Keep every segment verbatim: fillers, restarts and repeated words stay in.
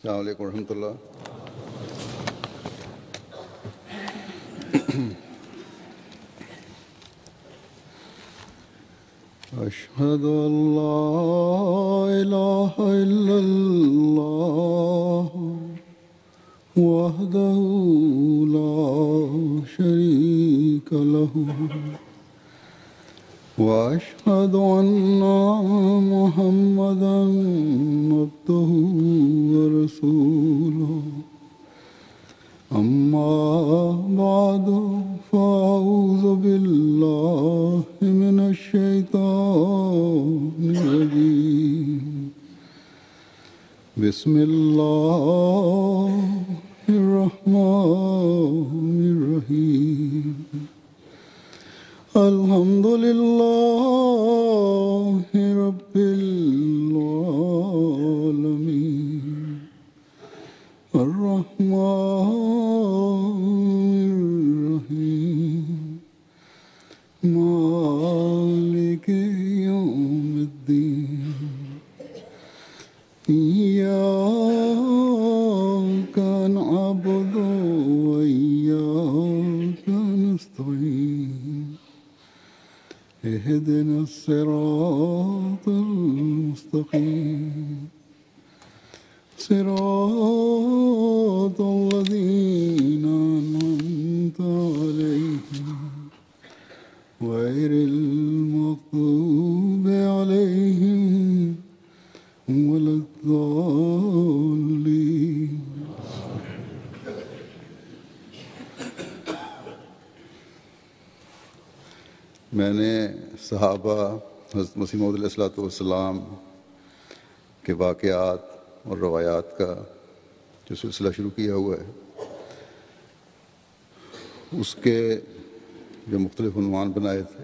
السلام علیکم ورحمۃ اللہ. اشہد ان لا الہ الا اللہ وحدہ لا شریک لہ واشہد ان محمدا عبدہ ورسولہ. اما بعد فاعوذ باللہ من الشیطان الرجیم. بسم اللہ الرحمن الرحیم. الحمد للہ رب العالمین الرحمن الرحیم مالک یوم الدین. ایاک نعبد وایاک نستعین. اهدنا الصراط المستقيم صراط الذين أنعمت عليهم غير المغضوب عليهم ولا الضالين. میں نے صحابہ حضرت مسیح موعود علیہ الصلوۃ والسلام کے واقعات اور روایات کا جو سلسلہ شروع کیا ہوا ہے، اس کے جو مختلف عنوان بنائے تھے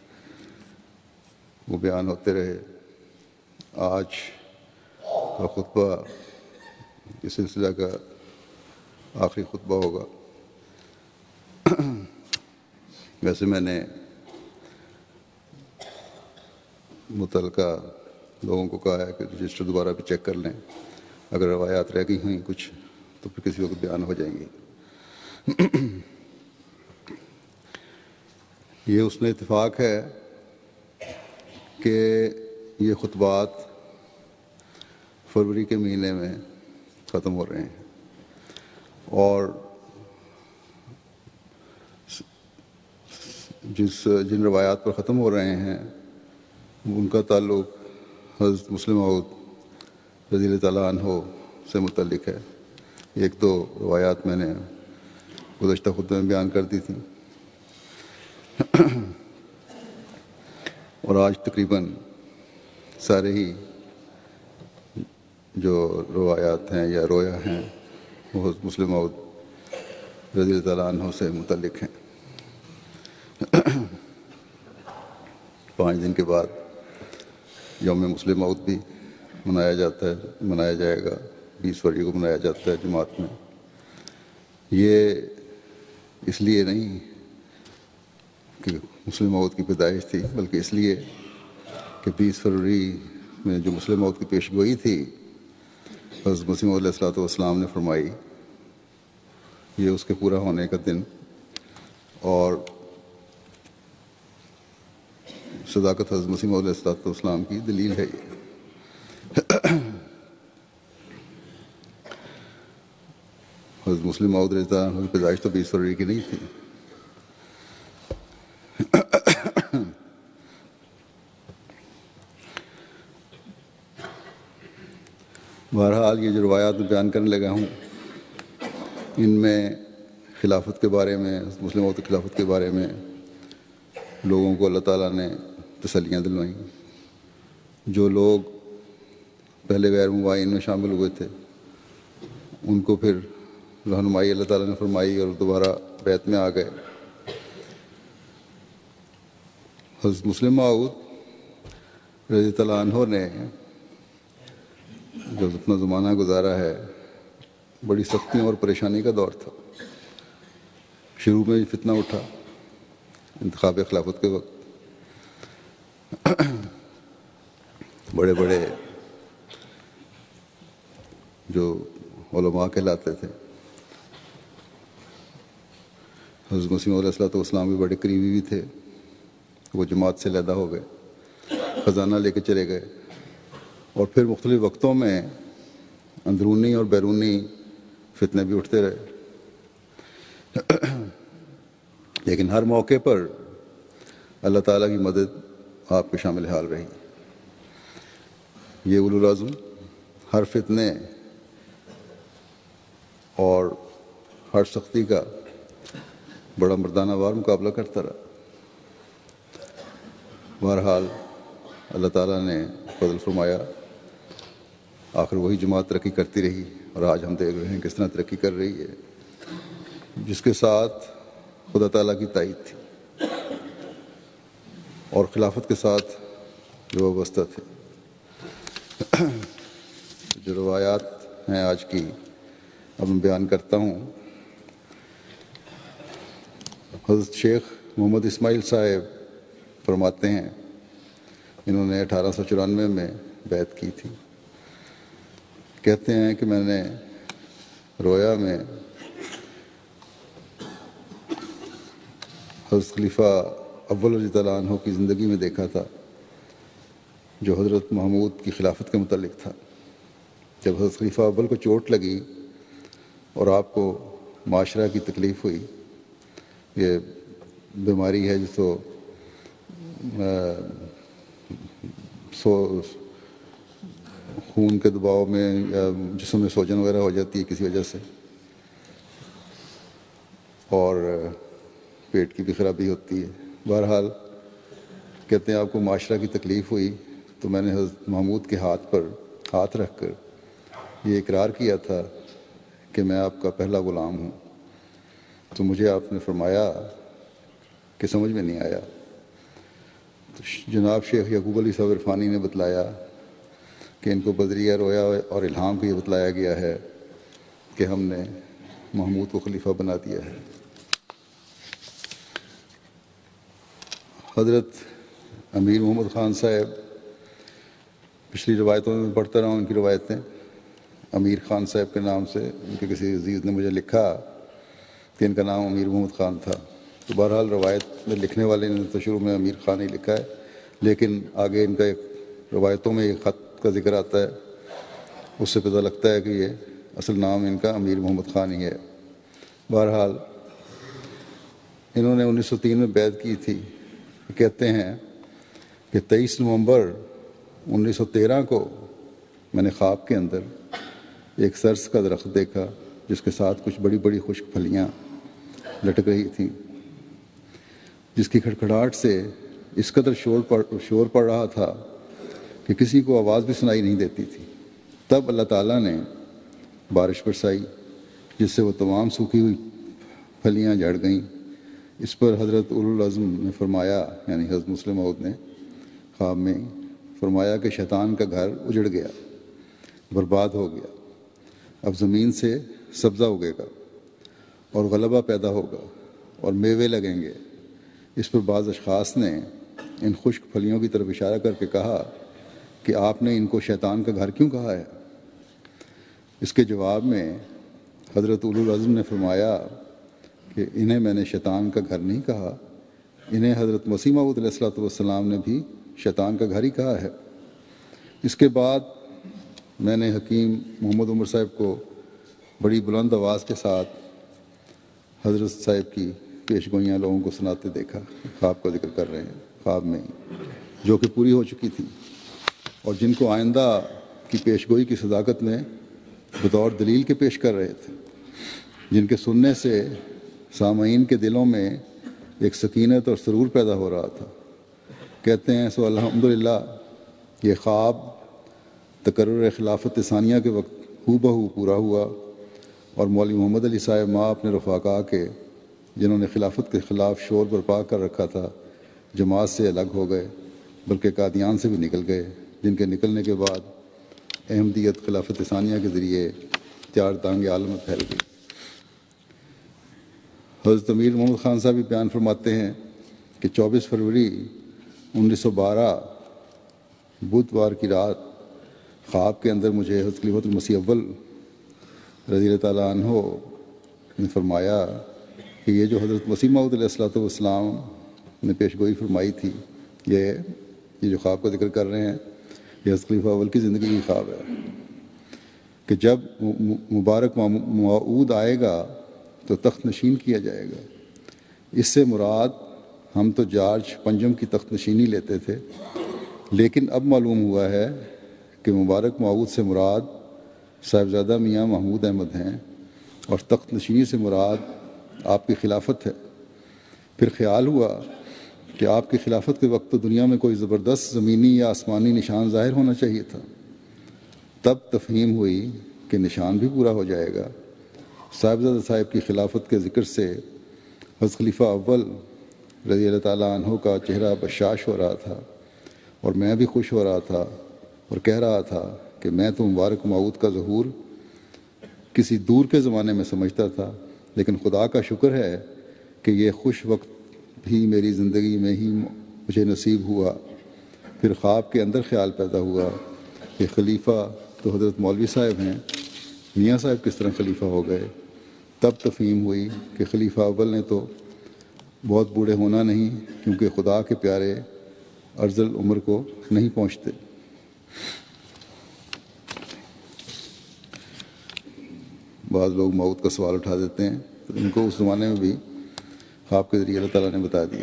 وہ بیان ہوتے رہے. آج کا خطبہ اس سلسلہ کا آخری خطبہ ہوگا. ویسے میں نے متعلقہ لوگوں کو کہا ہے کہ رجسٹر دوبارہ بھی چیک کر لیں، اگر روایات رہ گئی ہیں کچھ تو پھر کسی وقت بیان ہو جائیں گی. یہ اس میں اتفاق ہے کہ یہ خطبات فروری کے مہینے میں ختم ہو رہے ہیں، اور جس جن روایات پر ختم ہو رہے ہیں ان کا تعلق حضرت مسلم موعود رضی اللہ تعالیٰ عنہ سے متعلق ہے. ایک دو روایات میں نے گزشتہ خطبے میں بیان کر دی تھیں، اور آج تقریباً سارے ہی جو روایات ہیں یا رویا ہیں وہ حضرت مسلم موعود رضی اللہ تعالیٰ عنہ سے متعلق ہیں. پانچ دن کے بعد یوم مسلم موعود بھی منایا جاتا ہے منایا جائے گا بیس فروری کو منایا جاتا ہے جماعت میں. یہ اس لیے نہیں کہ مسلم موعود کی پیدائش تھی، بلکہ اس لیے کہ بیس فروری میں جو مسلم موعود کی پیش گوئی تھی حضرت مسیح موعود علیہ الصلوۃ والسلام نے فرمائی، یہ اس کے پورا ہونے کا دن اور صداقت حضرت مسیح موعود علیہ الصلوۃ والسلام کی دلیل ہے. یہ حضرت مسلم موعود رضی اللہ عنہ کی پیدائش تو بیس فروری کی نہیں تھی. بہرحال یہ جو روایات میں بیان کرنے لگا ہوں ان میں خلافت کے بارے میں، مسلم موعود کی خلافت کے بارے میں لوگوں کو اللہ تعالیٰ نے تسلیاں دلوائیں. جو لوگ پہلے غیر مباین میں شامل ہوئے تھے ان کو پھر رہنمائی اللہ تعالیٰ نے فرمائی اور دوبارہ بیعت میں آ گئے. حضرت مسلم موعود رضی اللہ عنہ نے جو اپنا زمانہ گزارا ہے بڑی سختیوں اور پریشانی کا دور تھا. شروع میں فتنہ اٹھا انتخاب خلافت کے وقت، بڑے بڑے جو علماء کہلاتے تھے. حضرت مسیح علیہ الصلوۃ والسلام بھی بڑے قریبی بھی تھے. وہ جماعت سے علیحدہ ہو گئے, خزانہ لے کے چلے گئے, اور پھر مختلف وقتوں میں اندرونی اور بیرونی فتنے بھی اٹھتے رہے, لیکن ہر موقع پر اللہ تعالیٰ کی مدد آپ کے شامل حال رہی. یہ اولو العزم ہر فتنے اور ہر سختی کا بڑا مردانہ وار مقابلہ کرتا رہا. بہرحال اللہ تعالیٰ نے فضل فرمایا, آخر وہی جماعت ترقی کرتی رہی, اور آج ہم دیکھ رہے ہیں کس طرح ترقی کر رہی ہے, جس کے ساتھ خدا تعالیٰ کی تائید تھی اور خلافت کے ساتھ جو وابستہ تھے. جو روایات ہیں آج کی اب میں بیان کرتا ہوں. حضرت شیخ محمد اسماعیل صاحب فرماتے ہیں, انہوں نے اٹھارہ سو چورانوے میں بیعت کی تھی. کہتے ہیں کہ میں نے رویا میں حضرت خلیفہ اول رضی اللہ عنہ کی زندگی میں دیکھا تھا, جو حضرت محمود کی خلافت کے متعلق تھا. جب حضرت خلیفہ اول کو چوٹ لگی اور آپ کو معاشرہ کی تکلیف ہوئی, یہ بیماری ہے جس کو سو خون کے دباؤ میں یا جسم میں سوجن وغیرہ ہو جاتی ہے کسی وجہ سے, اور پیٹ کی بھی خرابی ہوتی ہے. بہرحال کہتے ہیں آپ کو معاشرہ کی تکلیف ہوئی تو میں نے حضرت محمود کے ہاتھ پر ہاتھ رکھ کر یہ اقرار کیا تھا کہ میں آپ کا پہلا غلام ہوں. تو مجھے آپ نے فرمایا کہ سمجھ میں نہیں آیا. تو جناب شیخ یعقوب علی صاحب عرفانی نے بتلایا کہ ان کو بدریہ رویا اور الہام کو یہ بتلایا گیا ہے کہ ہم نے محمود کو خلیفہ بنا دیا ہے. حضرت امیر محمد خان صاحب, پچھلی روایتوں میں پڑھتا رہا ہوں ان کی روایتیں. امیر خان صاحب کے نام سے ان کے کسی عزیز نے مجھے لکھا کہ ان کا نام امیر محمد خان تھا. تو بہرحال روایت میں لکھنے والے نے تو شروع میں امیر خان ہی لکھا ہے, لیکن آگے ان کا ایک روایتوں میں ایک خط کا ذکر آتا ہے, اس سے پتہ لگتا ہے کہ یہ اصل نام ان کا امیر محمد خان ہی ہے. بہرحال انہوں نے انیس سو تین میں بیعت کی تھی. کہتے ہیں کہ تیئیس نومبر انیس سو تیرہ کو میں نے خواب کے اندر ایک سرس کا درخت دیکھا جس کے ساتھ کچھ بڑی بڑی خشک پھلیاں لٹک رہی تھیں, جس کی کھڑکھڑاہٹ سے اس قدر شور پڑ شور پڑ رہا تھا کہ کسی کو آواز بھی سنائی نہیں دیتی تھی. تب اللہ تعالیٰ نے بارش برسائی جس سے وہ تمام سوکھی ہوئی پھلیاں جھڑ گئیں. اس پر حضرت اولو العزم نے فرمایا, یعنی حضرت مسلم موعود نے خواب میں فرمایا کہ شیطان کا گھر اجڑ گیا, برباد ہو گیا. اب زمین سے سبزہ اگے گا اور غلبہ پیدا ہوگا اور میوے لگیں گے. اس پر بعض اشخاص نے ان خشک پھلیوں کی طرف اشارہ کر کے کہا کہ آپ نے ان کو شیطان کا گھر کیوں کہا ہے؟ اس کے جواب میں حضرت اولو العزم نے فرمایا کہ انہیں میں نے شیطان کا گھر نہیں کہا, انہیں حضرت مسیح موعود علیہ الصلوۃ والسلام نے بھی شیطان کا گھر ہی کہا ہے. اس کے بعد میں نے حکیم محمد عمر صاحب کو بڑی بلند آواز کے ساتھ حضرت صاحب کی پیش گوئیاں لوگوں کو سناتے دیکھا. خواب کا ذکر کر رہے ہیں, خواب میں جو کہ پوری ہو چکی تھی, اور جن کو آئندہ کی پیش گوئی کی صداقت میں بطور دلیل کے پیش کر رہے تھے, جن کے سننے سے سامعین کے دلوں میں ایک سکینت اور سرور پیدا ہو رہا تھا. کہتے ہیں سو الحمدللہ یہ خواب تقرر خلافت ثانیہ کے وقت ہو بہو پورا ہوا, اور مولوی محمد علی صاحب ماں اپنے رفقا کے جنہوں نے خلافت کے خلاف شور برپا کر رکھا تھا جماعت سے الگ ہو گئے, بلکہ قادیان سے بھی نکل گئے, جن کے نکلنے کے بعد احمدیت خلافت ثانیہ کے ذریعے چار دانگ عالم میں پھیل گئی. حضرت امیر محمد خان صاحب بھی بیان فرماتے ہیں کہ چوبیس فروری انیس سو بارہ بدھ وار کی رات خواب کے اندر مجھے حضرت خلیفۃ المسیح اول رضی اللہ تعالیٰ عنہ نے فرمایا کہ یہ جو حضرت مسیح موعود علیہ الصلوۃ والسلام نے پیش گوئی فرمائی تھی، یہ یہ جو خواب کا ذکر کر رہے ہیں، یہ حضرت خلیفہ اول کی زندگی کی خواب ہے کہ جب مبارک موعود آئے گا تو تخت نشین کیا جائے گا۔ اس سے مراد ہم تو جارج پنجم کی تخت نشینی لیتے تھے، لیکن اب معلوم ہوا ہے کہ مبارک موعود سے مراد صاحبزادہ میاں محمود احمد ہیں اور تخت نشینی سے مراد آپ کی خلافت ہے۔ پھر خیال ہوا کہ آپ کی خلافت کے وقت تو دنیا میں کوئی زبردست زمینی یا آسمانی نشان ظاہر ہونا چاہیے تھا۔ تب تفہیم ہوئی کہ نشان بھی پورا ہو جائے گا۔ صاحبزادہ صاحب کی خلافت کے ذکر سے حضرت خلیفہ اول رضی اللہ تعالیٰ عنہ کا چہرہ بشاش ہو رہا تھا اور میں بھی خوش ہو رہا تھا اور کہہ رہا تھا کہ میں تو مبارک موعود کا ظہور کسی دور کے زمانے میں سمجھتا تھا، لیکن خدا کا شکر ہے کہ یہ خوش وقت بھی میری زندگی میں ہی مجھے نصیب ہوا۔ پھر خواب کے اندر خیال پیدا ہوا کہ خلیفہ تو حضرت مولوی صاحب ہیں، میاں صاحب کس طرح خلیفہ ہو گئے؟ تب تفہیم ہوئی کہ خلیفہ اول نے تو بہت بوڑھے ہونا نہیں، کیونکہ خدا کے پیارے ارذل العمر کو نہیں پہنچتے۔ بعض لوگ موت کا سوال اٹھا دیتے ہیں، تو ان کو اس زمانے میں بھی خواب کے ذریعے اللہ تعالیٰ نے بتا دیا۔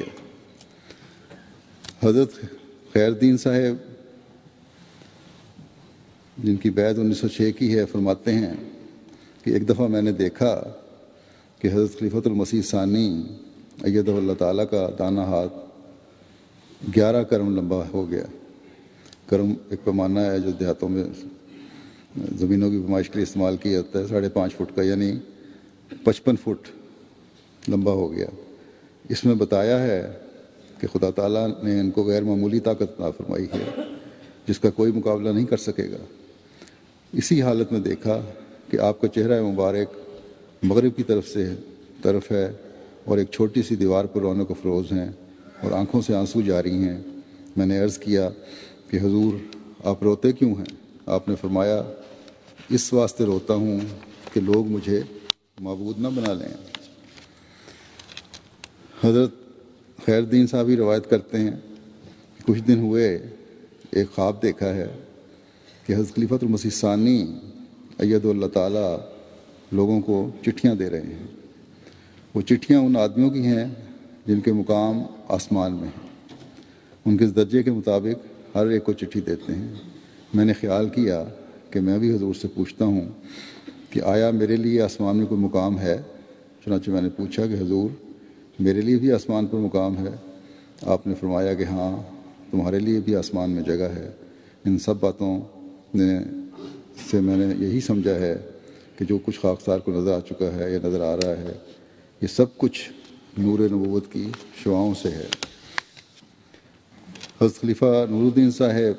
حضرت خیر الدین صاحب جن کی بیعت انیس سو چھ کی ہے، فرماتے ہیں کہ ایک دفعہ میں نے دیکھا کہ حضرت خلیفۃ المسیح ثانی ایدہ اللہ تعالیٰ کا دانہ ہاتھ گیارہ کرم لمبا ہو گیا۔ کرم ایک پیمانہ ہے جو دیہاتوں میں زمینوں کی پیمائش کے لیے استعمال کیا جاتا ہے، ساڑھے پانچ فٹ کا، یعنی پچپن فٹ لمبا ہو گیا۔ اس میں بتایا ہے کہ خدا تعالیٰ نے ان کو غیر معمولی طاقت عطا فرمائی ہے جس کا کوئی مقابلہ نہیں کر سکے گا۔ اسی حالت میں دیکھا کہ آپ کا چہرہ مبارک مغرب کی طرف سے طرف ہے اور ایک چھوٹی سی دیوار پر رونق افروز ہیں اور آنکھوں سے آنسو جاری ہیں۔ میں نے عرض کیا کہ حضور آپ روتے کیوں ہیں؟ آپ نے فرمایا اس واسطے روتا ہوں کہ لوگ مجھے معبود نہ بنا لیں۔ حضرت خیر الدین صاحب ہی روایت کرتے ہیں کہ کچھ دن ہوئے ایک خواب دیکھا ہے کہ حضرت خلیفۃ المسیح ثانی ایدہ اللہ تعالیٰ لوگوں کو چٹھیاں دے رہے ہیں۔ وہ چٹھیاں ان آدمیوں کی ہیں جن کے مقام آسمان میں ہیں، ان کے درجے کے مطابق ہر ایک کو چٹھی دیتے ہیں۔ میں نے خیال کیا کہ میں بھی حضور سے پوچھتا ہوں کہ آیا میرے لیے آسمان میں کوئی مقام ہے؟ چنانچہ میں نے پوچھا کہ حضور میرے لیے بھی آسمان پر مقام ہے؟ آپ نے فرمایا کہ ہاں تمہارے لیے بھی آسمان میں جگہ ہے۔ ان سب باتوں نے سے میں نے یہی سمجھا ہے کہ جو کچھ خاکسار کو نظر آ چکا ہے یا نظر آ رہا ہے، یہ سب کچھ نور نبوت کی شعاؤں سے ہے۔ حضرت خلیفہ نور الدین صاحب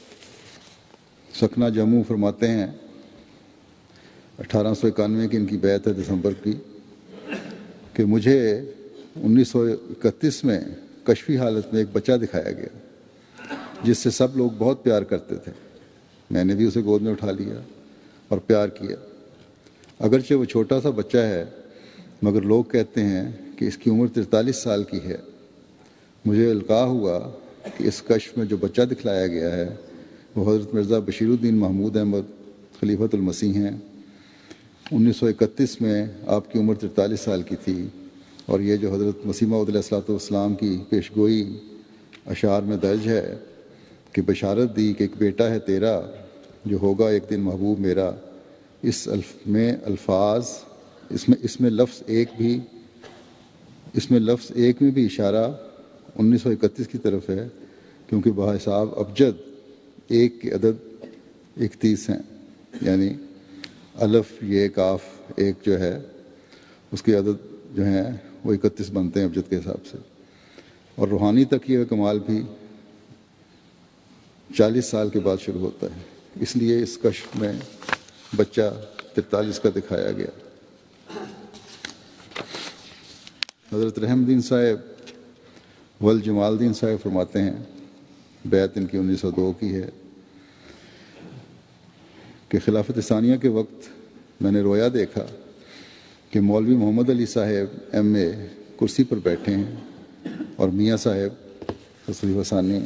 سکنہ جموں فرماتے ہیں، اٹھارہ سو اکانوے کی ان کی بیعت ہے دسمبر کی، کہ مجھے انیس سو اکتیس میں کشفی حالت میں ایک بچہ دکھایا گیا جس سے سب لوگ بہت پیار کرتے تھے۔ میں نے بھی اسے گود میں اٹھا لیا اور پیار کیا۔ اگرچہ وہ چھوٹا سا بچہ ہے مگر لوگ کہتے ہیں کہ اس کی عمر تینتالیس سال کی ہے۔ مجھے القاء ہوا کہ اس کشف میں جو بچہ دکھلایا گیا ہے وہ حضرت مرزا بشیر الدین محمود احمد خلیفۃ المسیح ہیں۔ انیس سو اکتیس میں آپ کی عمر تینتالیس سال کی تھی، اور یہ جو حضرت مسیح موعود علیہ الصلوۃ والسلام کی پیش گوئی اشعار میں درج ہے کہ بشارت دی کہ ایک بیٹا ہے تیرا جو ہوگا ایک دن محبوب میرا، اس الف میں الفاظ اس میں اس میں لفظ ایک بھی اس میں لفظ ایک میں بھی اشارہ انیس سو اکتیس کی طرف ہے، کیونکہ بحساب ابجد ایک کے عدد اکتیس ہیں، یعنی الف یہ کاف ایک جو ہے اس کے عدد جو ہیں وہ اکتیس بنتے ہیں ابجد کے حساب سے۔ اور روحانی تقیہ کا کمال بھی چالیس سال کے بعد شروع ہوتا ہے، اس لیے اس کشف میں بچہ تینتالیس کا دکھایا گیا۔ حضرت رحم الدین صاحب ول جمال الدین صاحب فرماتے ہیں، بیعت ان کی انیس سو دو کی ہے، کہ خلافت ثانیہ کے وقت میں نے رویا دیکھا کہ مولوی محمد علی صاحب ایم اے کرسی پر بیٹھے ہیں اور میاں صاحب خلیفہ ثانی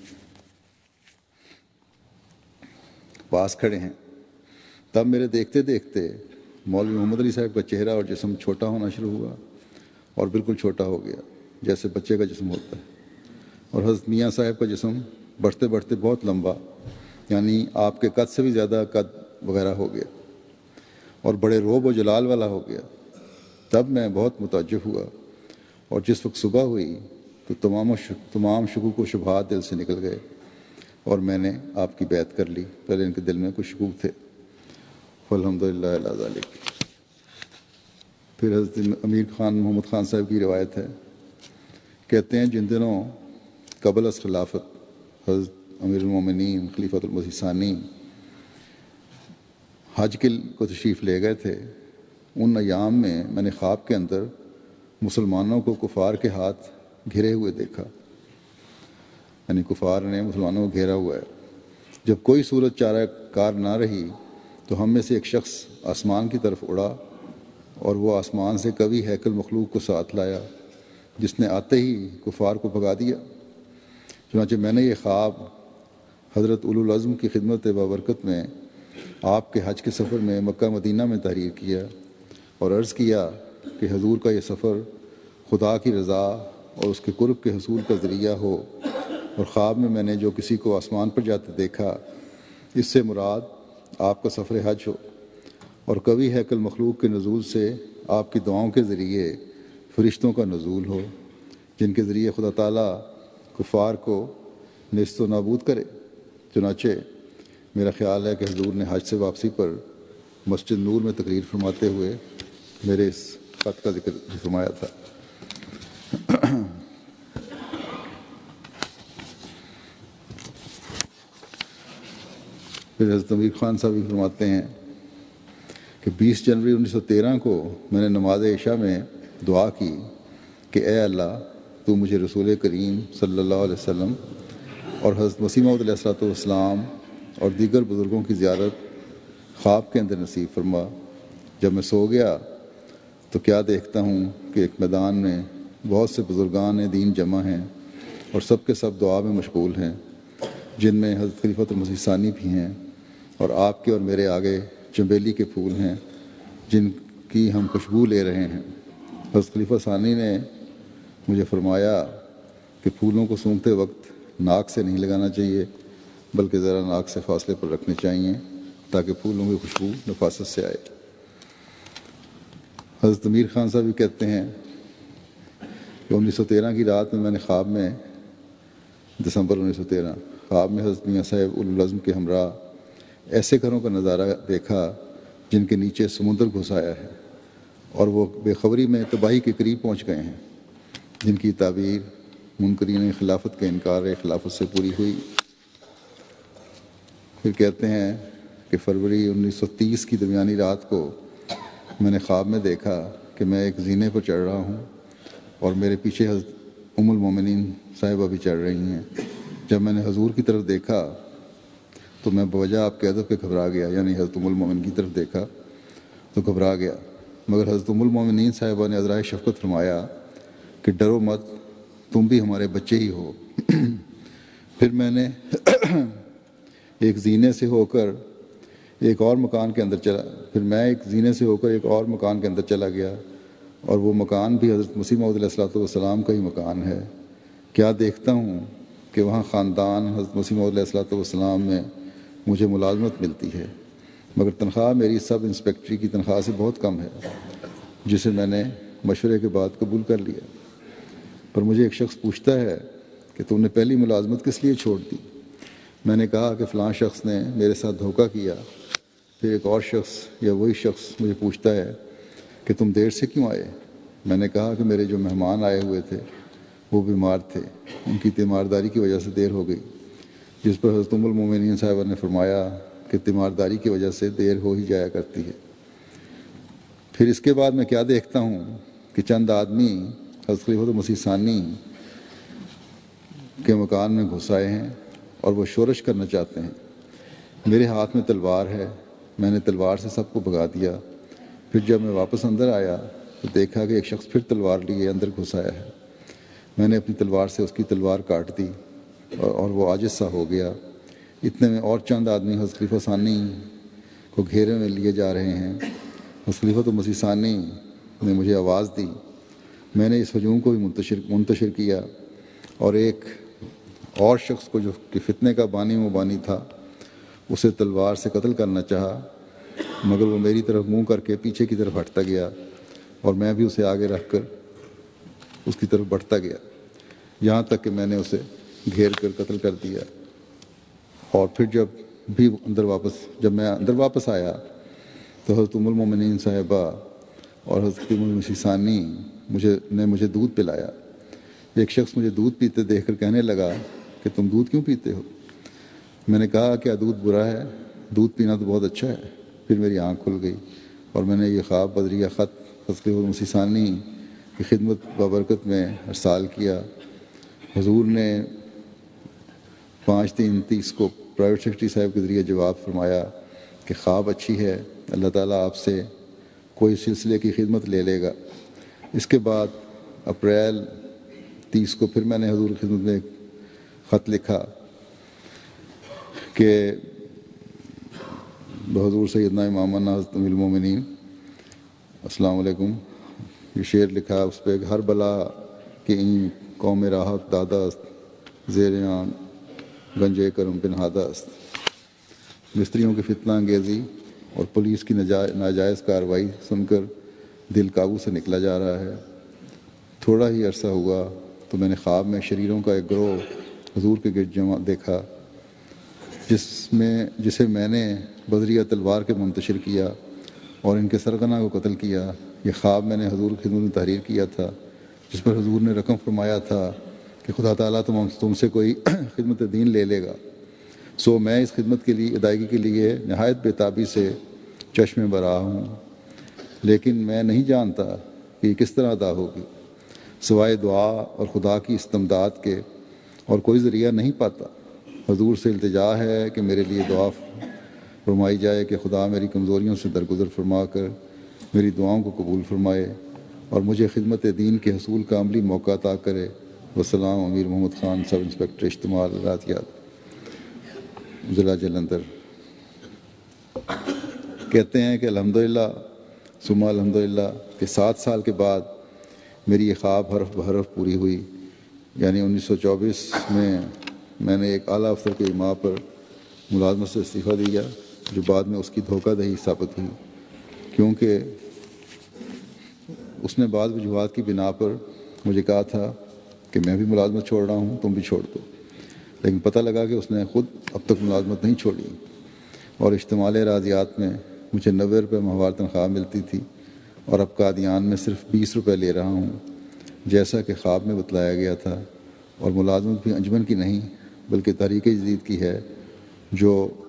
پاس کھڑے ہیں۔ تب میرے دیکھتے دیکھتے مولوی محمد علی صاحب کا چہرہ اور جسم چھوٹا ہونا شروع ہوا اور بالکل چھوٹا ہو گیا جیسے بچے کا جسم ہوتا ہے، اور حضرت میاں صاحب کا جسم بڑھتے بڑھتے بہت لمبا، یعنی آپ کے قد سے بھی زیادہ قد وغیرہ ہو گیا اور بڑے روب و جلال والا ہو گیا۔ تب میں بہت متعجب ہوا، اور جس وقت صبح ہوئی تو تمام تمام شکوک و شبہات دل سے نکل گئے اور میں نے آپ کی بیعت کر لی۔ پہلے ان کے دل میں کچھ شکوک تھے، الحمد للہ علی ذالک۔ پھر حضرت امیر خان محمد خان صاحب کی روایت ہے، کہتے ہیں جن دنوں قبل از خلافت حضرت امیر المومنین خلیفۃ المسیح ثانی حج کے کو تشریف لے گئے تھے، ان ایام میں میں نے خواب کے اندر مسلمانوں کو کفار کے ہاتھ گھرے ہوئے دیکھا، یعنی کفار نے مسلمانوں کو گھیرا ہوا ہے۔ جب کوئی صورت چارہ کار نہ رہی تو ہم میں سے ایک شخص آسمان کی طرف اڑا اور وہ آسمان سے کبھی ہیکل مخلوق کو ساتھ لایا جس نے آتے ہی کفار کو بھگا دیا۔ چنانچہ میں نے یہ خواب حضرت اولو العزم کی خدمت بابرکت میں آپ کے حج کے سفر میں مکہ مدینہ میں تحریر کیا اور عرض کیا کہ حضور کا یہ سفر خدا کی رضا اور اس کے قرب کے حصول کا ذریعہ ہو، اور خواب میں میں نے جو کسی کو آسمان پر جاتے دیکھا اس سے مراد آپ کا سفر حج ہو، اور کبھی ہیکل مخلوق کے نزول سے آپ کی دعاؤں کے ذریعے فرشتوں کا نزول ہو جن کے ذریعے خدا تعالیٰ کفار کو نیست و نابود کرے۔ چنانچہ میرا خیال ہے کہ حضور نے حج سے واپسی پر مسجد نور میں تقریر فرماتے ہوئے میرے اس خط کا ذکر فرمایا تھا۔ پھر حضرت امیر خان صاحب بھی فرماتے ہیں کہ بیس جنوری انیس سو تیرہ کو میں نے نماز عشاء میں دعا کی کہ اے اللہ تو مجھے رسول کریم صلی اللہ علیہ وسلم اور حضرت مسیح موعود علیہ الصلوۃ والسلام اور دیگر بزرگوں کی زیارت خواب کے اندر نصیب فرما۔ جب میں سو گیا تو کیا دیکھتا ہوں کہ ایک میدان میں بہت سے بزرگان دین جمع ہیں اور سب کے سب دعا میں مشغول ہیں، جن میں حضرت خلیفۃ المسیح ثانی بھی ہیں، اور آپ کے اور میرے آگے چنبیلی کے پھول ہیں جن کی ہم خوشبو لے رہے ہیں۔ حضرت خلیفہ ثانی نے مجھے فرمایا کہ پھولوں کو سونگھتے وقت ناک سے نہیں لگانا چاہیے بلکہ ذرا ناک سے فاصلے پر رکھنے چاہیے تاکہ پھولوں کی خوشبو نفاست سے آئے۔ حضرت امیر خان صاحب بھی کہتے ہیں کہ انیس سو تیرہ کی رات میں میں نے خواب میں دسمبر انیس سو تیرہ خواب میں حضرت میاں صاحب اولو العزم کے ہمراہ ایسے گھروں کا نظارہ دیکھا جن کے نیچے سمندر گھس آیا ہے اور وہ بے خبری میں تباہی کے قریب پہنچ گئے ہیں، جن کی تعبیر منکرین خلافت کے انکار خلافت سے پوری ہوئی۔ پھر کہتے ہیں کہ فروری انیس سو تیس کی درمیانی رات کو میں نے خواب میں دیکھا کہ میں ایک زینے پر چڑھ رہا ہوں اور میرے پیچھے حضرت ام المومنین صاحبہ بھی چڑھ رہی ہیں۔ جب میں نے حضور کی طرف دیکھا تو میں بوجہ آپ کے ادب کے گھبرا گیا، یعنی حضرت ام المومنین کی طرف دیکھا تو گھبرا گیا، مگر حضرت ام المومنین صاحبہ نے عذرائے شفقت فرمایا کہ ڈرو مت، تم بھی ہمارے بچے ہی ہو۔ پھر میں نے ایک زینے سے ہو کر ایک اور مکان کے اندر چلا پھر میں ایک زینے سے ہو کر ایک اور مکان کے اندر چلا گیا، اور وہ مکان بھی حضرت مسیح موعود علیہ الصلوۃ والسلام کا ہی مکان ہے۔ کیا دیکھتا ہوں کہ وہاں خاندان حضرت مسیح موعود علیہ الصلوۃ والسلام میں مجھے ملازمت ملتی ہے، مگر تنخواہ میری سب انسپیکٹری کی تنخواہ سے بہت کم ہے، جسے میں نے مشورے کے بعد قبول کر لیا۔ پر مجھے ایک شخص پوچھتا ہے کہ تم نے پہلی ملازمت کس لیے چھوڑ دی؟ میں نے کہا کہ فلاں شخص نے میرے ساتھ دھوکہ کیا۔ پھر ایک اور شخص یا وہی شخص مجھے پوچھتا ہے کہ تم دیر سے کیوں آئے؟ میں نے کہا کہ میرے جو مہمان آئے ہوئے تھے وہ بیمار تھے، ان کی تیمارداری کی وجہ سے دیر ہو گئی، جس پر حضرت ام المومنین صاحبہ نے فرمایا کہ تیمارداری کی وجہ سے دیر ہو ہی جایا کرتی ہے۔ پھر اس کے بعد میں کیا دیکھتا ہوں کہ چند آدمی حضرت خلیفۃ المسیح ثانی کے مکان میں گھس آئے ہیں اور وہ شورش کرنا چاہتے ہیں۔ میرے ہاتھ میں تلوار ہے میں نے تلوار سے سب کو بھگا دیا۔ پھر جب میں واپس اندر آیا تو دیکھا کہ ایک شخص پھر تلوار لیے اندر گھس آیا ہے۔ میں نے اپنی تلوار سے اس کی تلوار کاٹ دی اور وہ عاجز سا ہو گیا۔ اتنے میں اور چند آدمی حضرت خلیفہ ثانی کو گھیرے میں لیے جا رہے ہیں۔ حضرت خلیفۃ المسیح ثانی نے مجھے آواز دی۔ میں نے اس ہجوم کو بھی منتشر منتشر کیا اور ایک اور شخص کو جو کہ فتنے کا بانی و بانی تھا اسے تلوار سے قتل کرنا چاہا، مگر وہ میری طرف منہ کر کے پیچھے کی طرف ہٹتا گیا اور میں بھی اسے آگے رکھ کر اس کی طرف بڑھتا گیا، یہاں تک کہ میں نے اسے گھیر کر قتل کر دیا۔ اور پھر جب بھی اندر واپس جب میں اندر واپس آیا تو حضرت ام المومنین صاحبہ اور حضرت خلیفۃ المسیح ثانی مجھے نے مجھے دودھ پلایا۔ ایک شخص مجھے دودھ پیتے دیکھ کر کہنے لگا کہ تم دودھ کیوں پیتے ہو؟ میں نے کہا کیا دودھ برا ہے؟ دودھ پینا تو بہت اچھا ہے۔ پھر میری آنکھ کھل گئی اور میں نے یہ خواب بدریہ خط حضرت خلیفۃ المسیح ثانی کی خدمت بابرکت میں ارسال کیا۔ حضور نے پانچ تین تیس کو پرائیویٹ سیکرٹری صاحب کے ذریعے جواب فرمایا کہ خواب اچھی ہے، اللہ تعالیٰ آپ سے کوئی سلسلے کی خدمت لے لے گا۔ اس کے بعد اپریل تیس کو پھر میں نے حضور کی خدمت میں ایک خط لکھا کہ بحضور سیدنا امامنا حضرت امیر المومنین السلام علیکم، یہ شعر لکھا اس پہ، ہر بلا کہ این قوم راحت دادا است، زیریان گنجے کرم پنہادہ است۔ مستریوں کی فتنہ انگیزی اور پولیس کی ناجائز کارروائی سن کر دل قابو سے نکلا جا رہا ہے۔ تھوڑا ہی عرصہ ہوا تو میں نے خواب میں شریروں کا ایک گروہ حضور کے گرد جمع دیکھا، جس میں جسے میں نے بذریعہ تلوار کے منتشر کیا اور ان کے سرغنہ کو قتل کیا۔ یہ خواب میں نے حضور کی خدمت میں تحریر کیا تھا، جس پر حضور نے رقم فرمایا تھا کہ خدا تعالیٰ تم تم سے کوئی خدمت دین لے لے گا۔ سو میں اس خدمت کے لیے ادائیگی کے لیے نہایت بے تابی سے چشم برآ ہوں، لیکن میں نہیں جانتا کہ یہ کس طرح ادا ہوگی، سوائے دعا اور خدا کی استمداد کے اور کوئی ذریعہ نہیں پاتا۔ حضور سے التجا ہے کہ میرے لیے دعا فرمائی جائے کہ خدا میری کمزوریوں سے درگزر فرما کر میری دعاؤں کو قبول فرمائے اور مجھے خدمت دین کے حصول کا عملی موقع عطا کرے۔ وسلام امیر محمد خان، سب انسپکٹر اجتماع راتیات، ضلع جلندھر۔ کہتے ہیں کہ الحمدللہ ثم الحمدللہ کہ سات سال کے بعد میری یہ خواب حرف بحرف پوری ہوئی، یعنی انیس سو چوبیس میں میں نے ایک اعلیٰ افسر کے اجماع پر ملازمت سے استعفیٰ دیا، جو بعد میں اس کی دھوکہ دہی ثابت ہوئی، کیونکہ اس نے بعض وجوہات کی بنا پر مجھے کہا تھا کہ میں بھی ملازمت چھوڑ رہا ہوں، تم بھی چھوڑ دو، لیکن پتہ لگا کہ اس نے خود اب تک ملازمت نہیں چھوڑی اور اشتمال راضیات میں مجھے نوے روپے ماہوار تنخواہ ملتی تھی اور اب قادیان میں صرف بیس روپے لے رہا ہوں، جیسا کہ خواب میں بتلایا گیا تھا۔ اور ملازمت بھی انجمن کی نہیں بلکہ تحریک جدید کی ہے، جو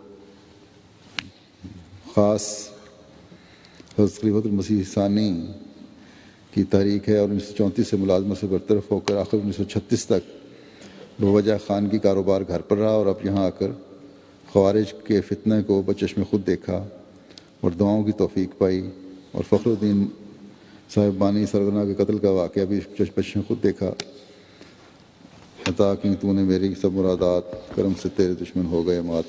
خاص حضرت خلیفۃ المسیح ثانی کی تحریک ہے، اور انیس سو چونتیس سے ملازمت سے برطرف ہو کر آخر انیس سو چھتیس تک بوجہ خان کی کاروبار گھر پر رہا اور اب یہاں آ کر خوارج کے فتنے کو بچشم خود دیکھا اور دعاؤں کی توفیق پائی، اور فخر الدین صاحب بانی سرغنہ کے قتل کا واقعہ بھی بچشم خود دیکھا۔ عطا کی تو نے میری سب مرادات، کرم سے تیرے دشمن ہو گئے مات۔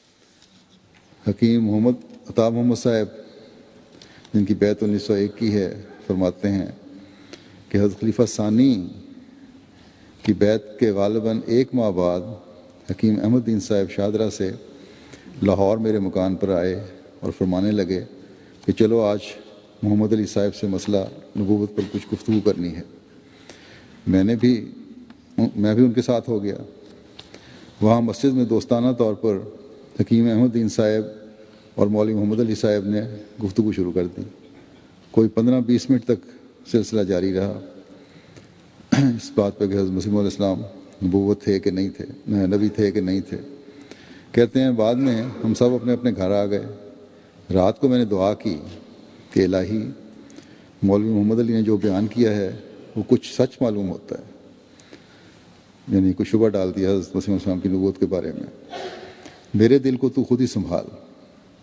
حکیم محمد عطا محمد صاحب، جن کی بیعت انیس سو ایک کی ہے، فرماتے ہیں کہ حضرت خلیفہ ثانی کی بیعت کے غالباً ایک ماہ بعد حکیم احمد دین صاحب شاہدرہ سے لاہور میرے مکان پر آئے اور فرمانے لگے کہ چلو آج محمد علی صاحب سے مسئلہ نبوت پر کچھ گفتگو کرنی ہے۔ میں نے بھی میں بھی ان کے ساتھ ہو گیا۔ وہاں مسجد میں دوستانہ طور پر حکیم احمد دین صاحب اور مولوی محمد علی صاحب نے گفتگو شروع کر دی۔ کوئی پندرہ بیس منٹ تک سلسلہ جاری رہا، اس بات پہ کہ حضرت مسیح علیہ السلام نبوت تھے کہ نہیں تھے، نبی تھے کہ نہیں تھے۔ کہتے ہیں بعد میں ہم سب اپنے اپنے گھر آ گئے۔ رات کو میں نے دعا کی کہ الہی، مولوی محمد علی نے جو بیان کیا ہے وہ کچھ سچ معلوم ہوتا ہے، یعنی کچھ شبہ ڈال دیا حضرت مسیح علیہ السلام کی نبوت کے بارے میں۔ میرے دل کو تو خود ہی سنبھال۔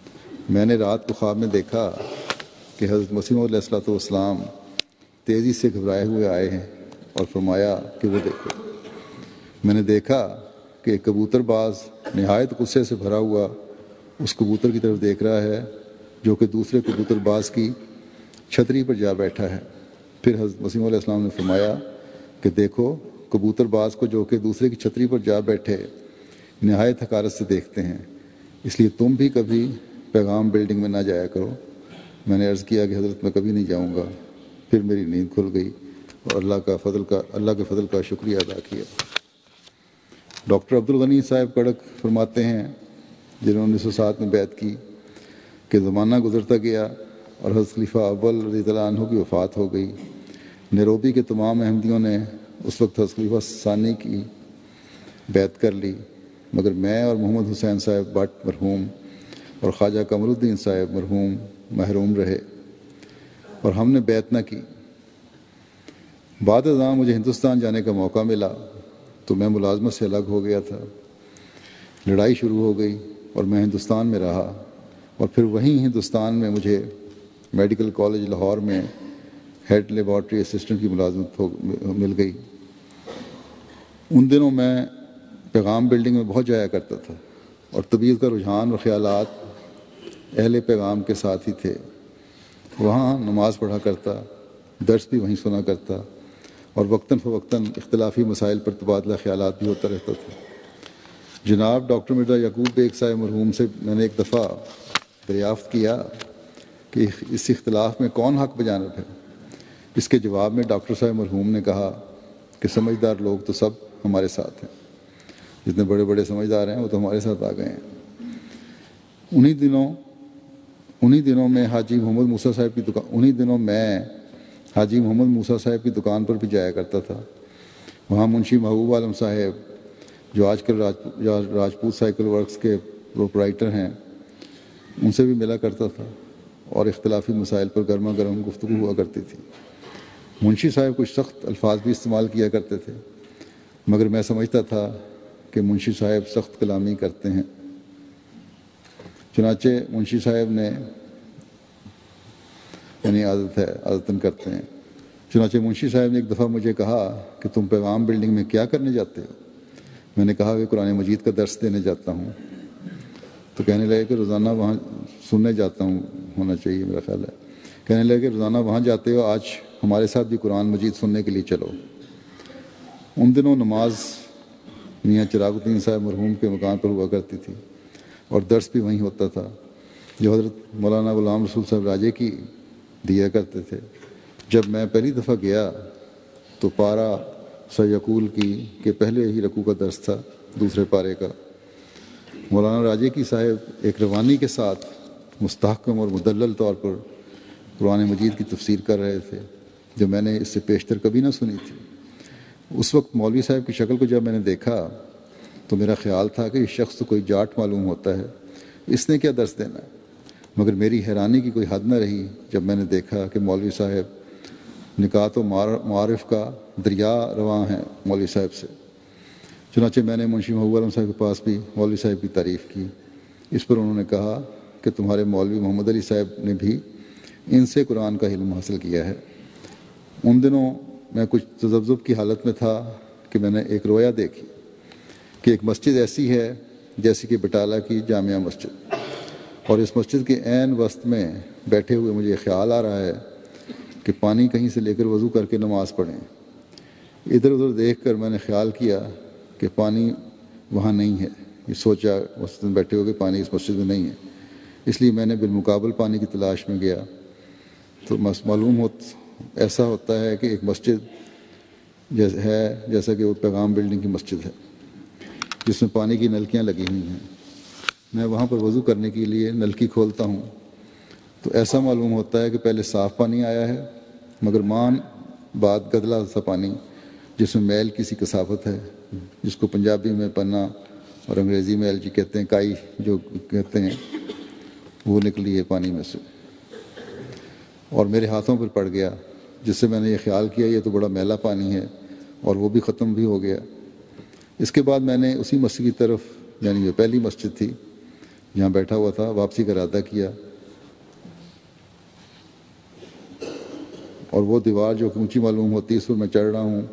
میں نے رات کو خواب میں دیکھا کہ حضرت مسیح علیہ الصلوۃ والسلام تیزی سے گھبرائے ہوئے آئے ہیں اور فرمایا کہ وہ دیکھو۔ میں نے دیکھا کہ ایک کبوتر باز نہایت غصے سے بھرا ہوا اس کبوتر کی طرف دیکھ رہا ہے جو کہ دوسرے کبوتر باز کی چھتری پر جا بیٹھا ہے۔ پھر حضرت مسیح علیہ السلام نے فرمایا کہ دیکھو کبوتر باز کو جو کہ دوسرے کی چھتری پر جا بیٹھے نہایت حقارت سے دیکھتے ہیں، اس لیے تم بھی کبھی پیغام بلڈنگ میں نہ جایا کرو۔ میں نے عرض کیا کہ حضرت میں کبھی نہیں جاؤں گا۔ پھر میری نیند کھل گئی اور اللہ کا فضل کا اللہ کے فضل کا شکریہ ادا کیا۔ ڈاکٹر عبدالغنی صاحب کڑک فرماتے ہیں، جنہوں نے انیس سو سات میں بیعت کی، کہ زمانہ گزرتا گیا اور حضرت خلیفہ اول رضی اللہ عنہ کی وفات ہو گئی۔ نیروبی کے تمام احمدیوں نے اس وقت حضرت خلیفہ ثانی کی بیعت کر لی، مگر میں اور محمد حسین صاحب بٹ مرحوم اور خواجہ قمر الدین صاحب مرحوم محروم رہے اور ہم نے بیعت نہ کی۔ بعد ازاں مجھے ہندوستان جانے کا موقع ملا تو میں ملازمت سے الگ ہو گیا تھا۔ لڑائی شروع ہو گئی اور میں ہندوستان میں رہا، اور پھر وہیں ہندوستان میں مجھے میڈیکل کالج لاہور میں ہیڈ لیبارٹری اسسٹنٹ کی ملازمت ہو مل گئی۔ ان دنوں میں پیغام بلڈنگ میں بہت جایا کرتا تھا اور طبیعت کا رجحان اور خیالات اہل پیغام کے ساتھ ہی تھے۔ وہاں نماز پڑھا کرتا، درس بھی وہیں سنا کرتا، اور وقتاً فوقتاً اختلافی مسائل پر تبادلہ خیالات بھی ہوتا رہتا تھا۔ جناب ڈاکٹر مرزا یعقوب بیگ صاحب مرحوم سے میں نے ایک دفعہ دریافت کیا کہ اس اختلاف میں کون حق بجانب ہے۔ اس کے جواب میں ڈاکٹر صاحب مرحوم نے کہا کہ سمجھدار لوگ تو سب ہمارے ساتھ ہیں، جتنے بڑے بڑے سمجھدار ہیں وہ تو ہمارے ساتھ آ گئے ہیں۔ انہی دنوں انہی دنوں میں حاجی محمد موسیٰ صاحب کی دکان انہی دنوں میں حاجی محمد موسیٰ صاحب کی دکان پر بھی جایا کرتا تھا۔ وہاں منشی محبوب عالم صاحب جو آج کل راجپوت سائیکل ورکس کے پروپرائٹر ہیں، ان سے بھی ملا کرتا تھا اور اختلافی مسائل پر گرما گرم گفتگو ہوا کرتی تھی۔ منشی صاحب کچھ سخت الفاظ بھی استعمال کیا کرتے تھے، مگر میں سمجھتا تھا کہ منشی صاحب سخت کلامی کرتے ہیں۔ چنانچہ منشی صاحب نے یعنی عادت ہے عادتاً کرتے ہیں چنانچہ منشی صاحب نے ایک دفعہ مجھے کہا کہ تم پیغام بلڈنگ میں کیا کرنے جاتے ہو؟ میں نے کہا کہ قرآن مجید کا درس دینے جاتا ہوں۔ تو کہنے لگے کہ روزانہ وہاں سننے جاتا ہوں، ہونا چاہیے میرا خیال ہے۔ کہنے لگے کہ روزانہ وہاں جاتے ہو، آج ہمارے ساتھ بھی قرآن مجید سننے کے لیے چلو۔ ان دنوں نماز میاں چراغ الدین صاحب مرحوم کے مکان پر ہوا کرتی تھی اور درس بھی وہیں ہوتا تھا جو حضرت مولانا غلام رسول صاحب راجے کی دیا کرتے تھے۔ جب میں پہلی دفعہ گیا تو پارہ سیقول کی کہ پہلے ہی رکوع کا درس تھا، دوسرے پارے کا۔ مولانا راجے کی صاحب ایک روانی کے ساتھ مستحکم اور مدلل طور پر قرآن مجید کی تفسیر کر رہے تھے جو میں نے اس سے پیشتر کبھی نہ سنی تھی۔ اس وقت مولوی صاحب کی شکل کو جب میں نے دیکھا تو میرا خیال تھا کہ یہ شخص تو کوئی جاٹ معلوم ہوتا ہے، اس نے کیا درس دینا ہے۔ مگر میری حیرانی کی کوئی حد نہ رہی جب میں نے دیکھا کہ مولوی صاحب نکات و معارف کا دریا رواں ہیں مولوی صاحب سے۔ چنانچہ میں نے منشی محبوب عالم صاحب کے پاس بھی مولوی صاحب کی تعریف کی۔ اس پر انہوں نے کہا کہ تمہارے مولوی محمد علی صاحب نے بھی ان سے قرآن کا علم حاصل کیا ہے۔ ان دنوں میں کچھ تذبذب کی حالت میں تھا کہ میں نے ایک رویا دیکھی کہ ایک مسجد ایسی ہے جیسے کہ بٹالہ کی جامعہ مسجد، اور اس مسجد کے عین وسط میں بیٹھے ہوئے مجھے خیال آ رہا ہے کہ پانی کہیں سے لے کر وضو کر کے نماز پڑھیں۔ ادھر ادھر دیکھ کر میں نے خیال کیا کہ پانی وہاں نہیں ہے، یہ سوچا مسجد میں بیٹھے ہوئے پانی اس مسجد میں نہیں ہے، اس لیے میں نے بالمقابل پانی کی تلاش میں گیا تو معلوم ہو ایسا ہوتا ہے کہ ایک مسجد جیسے ہے جیسا کہ وہ پیغام بلڈنگ کی مسجد ہے جس میں پانی کی نلکیاں لگی ہوئی ہیں۔ میں وہاں پر وضو کرنے کے لیے نلکی کھولتا ہوں تو ایسا معلوم ہوتا ہے کہ پہلے صاف پانی آیا ہے مگر مان بعد گدلا سا پانی جس میں میل کسی کثافت ہے، جس کو پنجابی میں پنا اور انگریزی میں ایل جی کہتے ہیں، کائی جو کہتے ہیں، وہ نکلی ہے پانی میں سے اور میرے ہاتھوں پر پڑ گیا، جس سے میں نے یہ خیال کیا یہ تو بڑا میلا پانی ہے اور وہ بھی ختم بھی ہو گیا۔ اس کے بعد میں نے اسی مسجد کی طرف، یعنی جو پہلی مسجد تھی یہاں بیٹھا ہوا تھا، واپسی کا ارادہ کیا، اور وہ دیوار جو اونچی معلوم ہوتی ہے اس پر میں چڑھ رہا ہوں،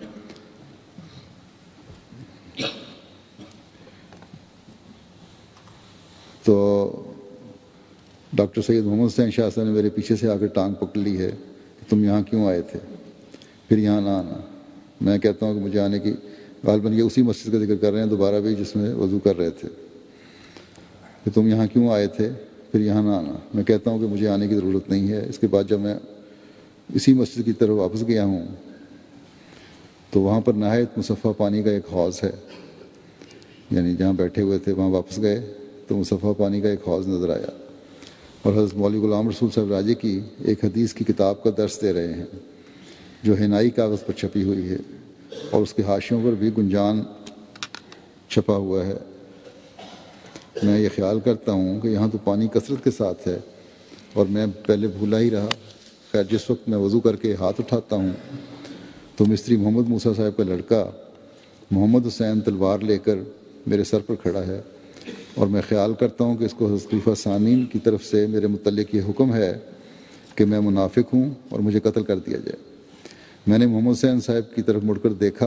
تو ڈاکٹر سید محمد حسین شاہ صاحب نے میرے پیچھے سے آ کر ٹانگ پکڑ لی ہے کہ تم یہاں کیوں آئے تھے، پھر یہاں نہ آنا۔ میں کہتا ہوں کہ مجھے آنے کی، غالباً یہ اسی مسجد کا ذکر کر رہے ہیں دوبارہ بھی جس میں وضو کر رہے تھے، کہ تم یہاں کیوں آئے تھے، پھر یہاں نہ آنا۔ میں کہتا ہوں کہ مجھے آنے کی ضرورت نہیں ہے۔ اس کے بعد جب میں اسی مسجد کی طرف واپس گیا ہوں تو وہاں پر نہایت مصفہ پانی کا ایک حوض ہے، یعنی جہاں بیٹھے ہوئے تھے وہاں واپس گئے تو مصفہ پانی کا ایک حوض نظر آیا، اور حضرت مولوی غلام رسول صاحب راجی کی ایک حدیث کی کتاب کا درس دے رہے ہیں جو ہنائی کاغذ پر چھپی ہوئی ہے، اور اس کے حاشیوں پر بھی گنجان چھپا ہوا ہے۔ میں یہ خیال کرتا ہوں کہ یہاں تو پانی کثرت کے ساتھ ہے، اور میں پہلے بھولا ہی رہا۔ خیر، جس وقت میں وضو کر کے ہاتھ اٹھاتا ہوں تو مستری محمد موسیٰ صاحب کا لڑکا محمد حسین تلوار لے کر میرے سر پر کھڑا ہے، اور میں خیال کرتا ہوں کہ اس کو حضرت خلیفہ ثانی کی طرف سے میرے متعلق یہ حکم ہے کہ میں منافق ہوں اور مجھے قتل کر دیا جائے۔ میں نے محمد حسین صاحب کی طرف مڑ کر دیکھا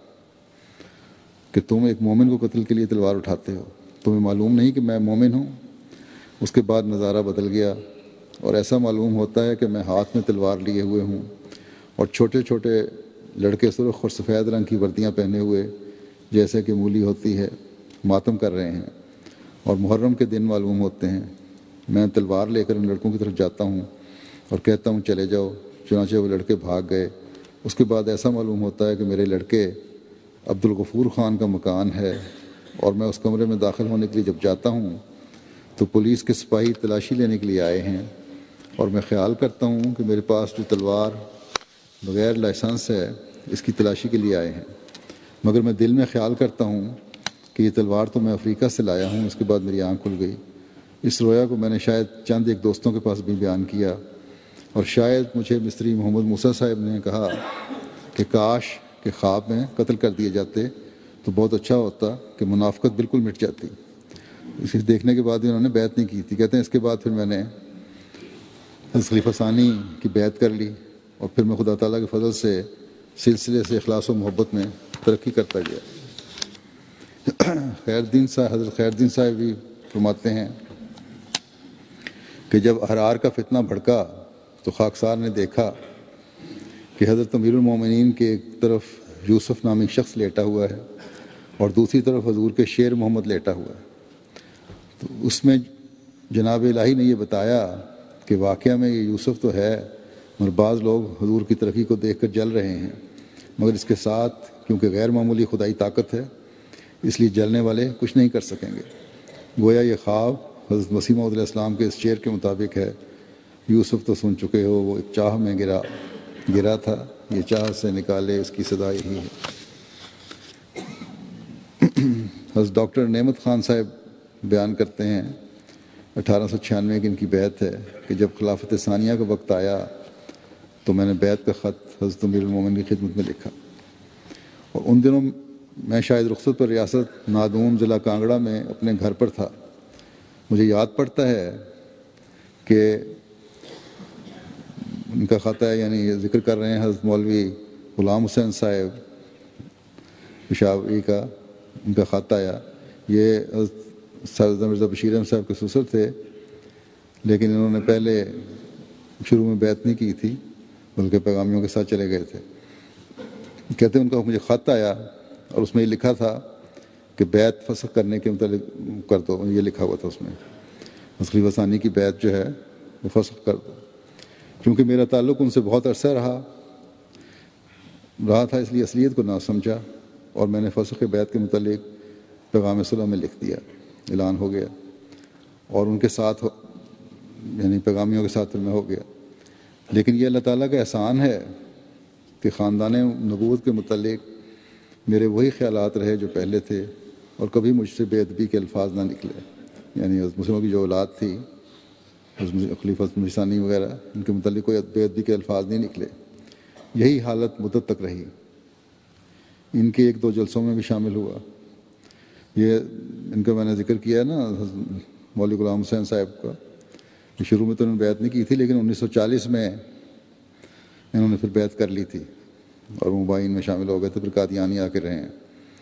کہ تم ایک مومن کو قتل کے لیے تلوار اٹھاتے ہو، تمہیں معلوم نہیں کہ میں مومن ہوں؟ اس کے بعد نظارہ بدل گیا، اور ایسا معلوم ہوتا ہے کہ میں ہاتھ میں تلوار لیے ہوئے ہوں، اور چھوٹے چھوٹے لڑکے سرخ اور سفید رنگ کی وردیاں پہنے ہوئے جیسے کہ مولی ہوتی ہے ماتم کر رہے ہیں، اور محرم کے دن معلوم ہوتے ہیں۔ میں تلوار لے کر ان لڑکوں کی طرف جاتا ہوں اور کہتا ہوں چلے جاؤ، چنانچہ وہ لڑکے بھاگ گئے۔ اس کے بعد ایسا معلوم ہوتا ہے کہ میرے لڑکے عبدالغفور خان کا مکان ہے، اور میں اس کمرے میں داخل ہونے کے لیے جب جاتا ہوں تو پولیس کے سپاہی تلاشی لینے کے لیے آئے ہیں، اور میں خیال کرتا ہوں کہ میرے پاس جو تلوار بغیر لائسنس ہے اس کی تلاشی کے لیے آئے ہیں، مگر میں دل میں خیال کرتا ہوں کہ یہ تلوار تو میں افریقہ سے لایا ہوں۔ اس کے بعد میری آنکھ کھل گئی۔ اس رویا کو میں نے شاید چند ایک دوستوں کے پاس بھی بیان کیا، اور شاید مجھے مستری محمد موسیٰ صاحب نے کہا کہ کاش کہ خواب میں قتل کر دیے جاتے تو بہت اچھا ہوتا، کہ منافقت بالکل مٹ جاتی۔ اسے دیکھنے کے بعد بھی انہوں نے بیعت نہیں کی تھی۔ کہتے ہیں اس کے بعد پھر میں نے حضرت خلیفہ ثانی کی بیعت کر لی، اور پھر میں خدا تعالیٰ کے فضل سے سلسلے سے اخلاص و محبت میں ترقی کرتا گیا۔ خیر الدین صاحب حضرت خیر الدین صاحب بھی فرماتے ہیں کہ جب احرار کا فتنہ بھڑکا تو خاکسار نے دیکھا کہ حضرت امیر المومنین کے ایک طرف یوسف نامی شخص لیٹا ہوا ہے اور دوسری طرف حضور کے شیر محمد لیٹا ہوا ہے۔ تو اس میں جناب الہی نے یہ بتایا کہ واقعہ میں یہ یوسف تو ہے، مگر بعض لوگ حضور کی ترقی کو دیکھ کر جل رہے ہیں، مگر اس کے ساتھ کیونکہ غیر معمولی خدائی طاقت ہے اس لیے جلنے والے کچھ نہیں کر سکیں گے۔ گویا یہ خواب حضرت مسیح موعود علیہ السلام کے اس شعر کے مطابق ہے، یوسف تو سن چکے ہو وہ ایک چاہ میں گرا گرا تھا، یہ چاہ سے نکالے اس کی صدا یہی ہے۔ حضرت ڈاکٹر نعمت خان صاحب بیان کرتے ہیں اٹھارہ سو چھیانوے کی ان کی بیعت ہے کہ جب خلافت ثانیہ کا وقت آیا تو میں نے بیعت کا خط حضرت امیر المومنین کی خدمت میں لکھا، اور ان دنوں میں شاید رخصت پر ریاست نادون ضلع کانگڑا میں اپنے گھر پر تھا۔ مجھے یاد پڑتا ہے کہ ان کا خط ہے، یعنی ذکر کر رہے ہیں حضرت مولوی غلام حسین صاحب پشاوری کا، ان کا خط آیا۔ یہ حضرت سید مرزا بشیر احمد صاحب کے سسر تھے، لیکن انہوں نے پہلے شروع میں بیعت نہیں کی تھی بلکہ پیغامیوں کے ساتھ چلے گئے تھے۔ کہتے ہیں ان کا مجھے خط آیا اور اس میں یہ لکھا تھا کہ بیعت فسخ کرنے کے متعلق کر دو، یہ لکھا ہوا تھا اس میں، خلیفہ ثانی کی بیعت جو ہے وہ فسخ کر دو۔ کیونکہ میرا تعلق ان سے بہت عرصہ رہا رہا تھا اس لیے اصلیت کو نہ سمجھا، اور میں نے فسخ بیعت کے متعلق پیغام صلح میں لکھ دیا، اعلان ہو گیا، اور ان کے ساتھ یعنی پیغامیوں کے ساتھ میں ہو گیا۔ لیکن یہ اللہ تعالیٰ کا احسان ہے کہ خاندان نبوت کے متعلق میرے وہی خیالات رہے جو پہلے تھے، اور کبھی مجھ سے بے ادبی کے الفاظ نہ نکلے۔ یعنی مسلموں کی جو اولاد تھی خلیفہ ثانی وغیرہ، ان کے متعلق کوئی بے ادبی کے الفاظ نہیں نکلے۔ یہی حالت مدت تک رہی۔ ان کے ایک دو جلسوں میں بھی شامل ہوا۔ یہ ان کا میں نے ذکر کیا ہے نا، مولوی غلام حسین صاحب کا. شروع میں تو انہوں نے بیعت نہیں کی تھی، لیکن انیس سو چالیس میں انہوں نے پھر بیعت کر لی تھی اور مباین میں شامل ہو گئے تھے، پھر قادیانی آ کے رہے ہیں.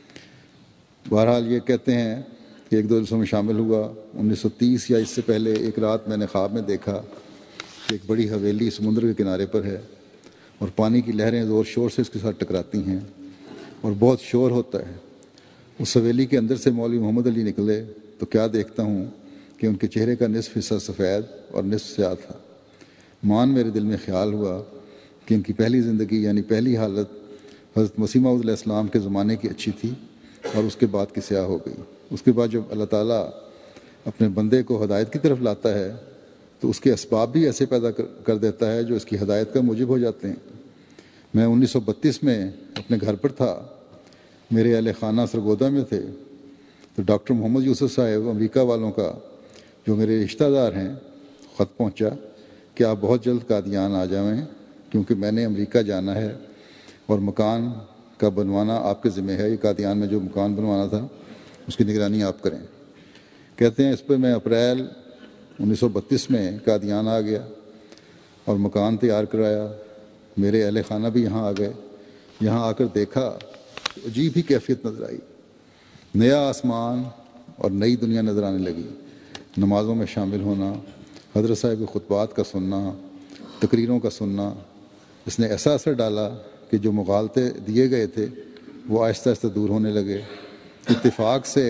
بہرحال یہ کہتے ہیں کہ ایک دو جلسوں میں شامل ہوا. انیس سو تیس یا اس سے پہلے ایک رات میں نے خواب میں دیکھا کہ ایک بڑی حویلی سمندر کے کنارے پر ہے اور پانی کی لہریں زور شور سے اس کے ساتھ ٹکراتی ہیں اور بہت شور ہوتا ہے. اس حویلی کے اندر سے مولوی محمد علی نکلے تو کیا دیکھتا ہوں کہ ان کے چہرے کا نصف حصہ سفید اور نصف سیاہ تھا. مان میرے دل میں خیال ہوا کہ ان کی پہلی زندگی یعنی پہلی حالت حضرت مسیح موعود علیہ السلام کے زمانے کی اچھی تھی اور اس کے بعد کی سیاہ ہو گئی. اس کے بعد جب اللہ تعالیٰ اپنے بندے کو ہدایت کی طرف لاتا ہے تو اس کے اسباب بھی ایسے پیدا کر دیتا ہے جو اس کی ہدایت کا موجب ہو جاتے ہیں. میں انیس سو بتیس میں اپنے گھر پر تھا، میرے اہل خانہ سرگودا میں تھے، تو ڈاکٹر محمد یوسف صاحب امریکہ والوں کا جو میرے رشتہ دار ہیں خط پہنچا کہ آپ بہت جلد قادیان آ جائیں کیونکہ میں نے امریکہ جانا ہے اور مکان کا بنوانا آپ کے ذمہ ہے. یہ قادیان میں جو مکان بنوانا تھا اس کی نگرانی آپ کریں. کہتے ہیں اس پہ میں اپریل انیس سو بتیس میں قادیان آ گیا اور مکان تیار کرایا. میرے اہل خانہ بھی یہاں آ گئے. یہاں آ کر دیکھا عجیب ہی کیفیت نظر آئی. نیا آسمان اور نئی دنیا نظر آنے لگی. نمازوں میں شامل ہونا، حضرت صاحب کے خطبات کا سننا، تقریروں کا سننا، اس نے ایسا اثر ڈالا کہ جو مغالطے دیے گئے تھے وہ آہستہ آہستہ دور ہونے لگے. اتفاق سے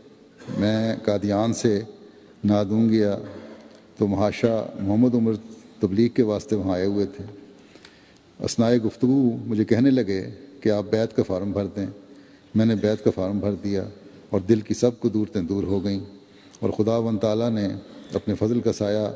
میں قادیان سے نادون گیا تو محاشا محمد عمر تبلیغ کے واسطے وہاں آئے ہوئے تھے. اثناء گفتگو مجھے کہنے لگے کہ آپ بیعت کا فارم بھر دیں. میں نے بیعت کا فارم بھر دیا اور دل کی سب قدورتیں دور ہو گئیں اور خدا و تعالیٰ نے اپنے فضل کا سایہ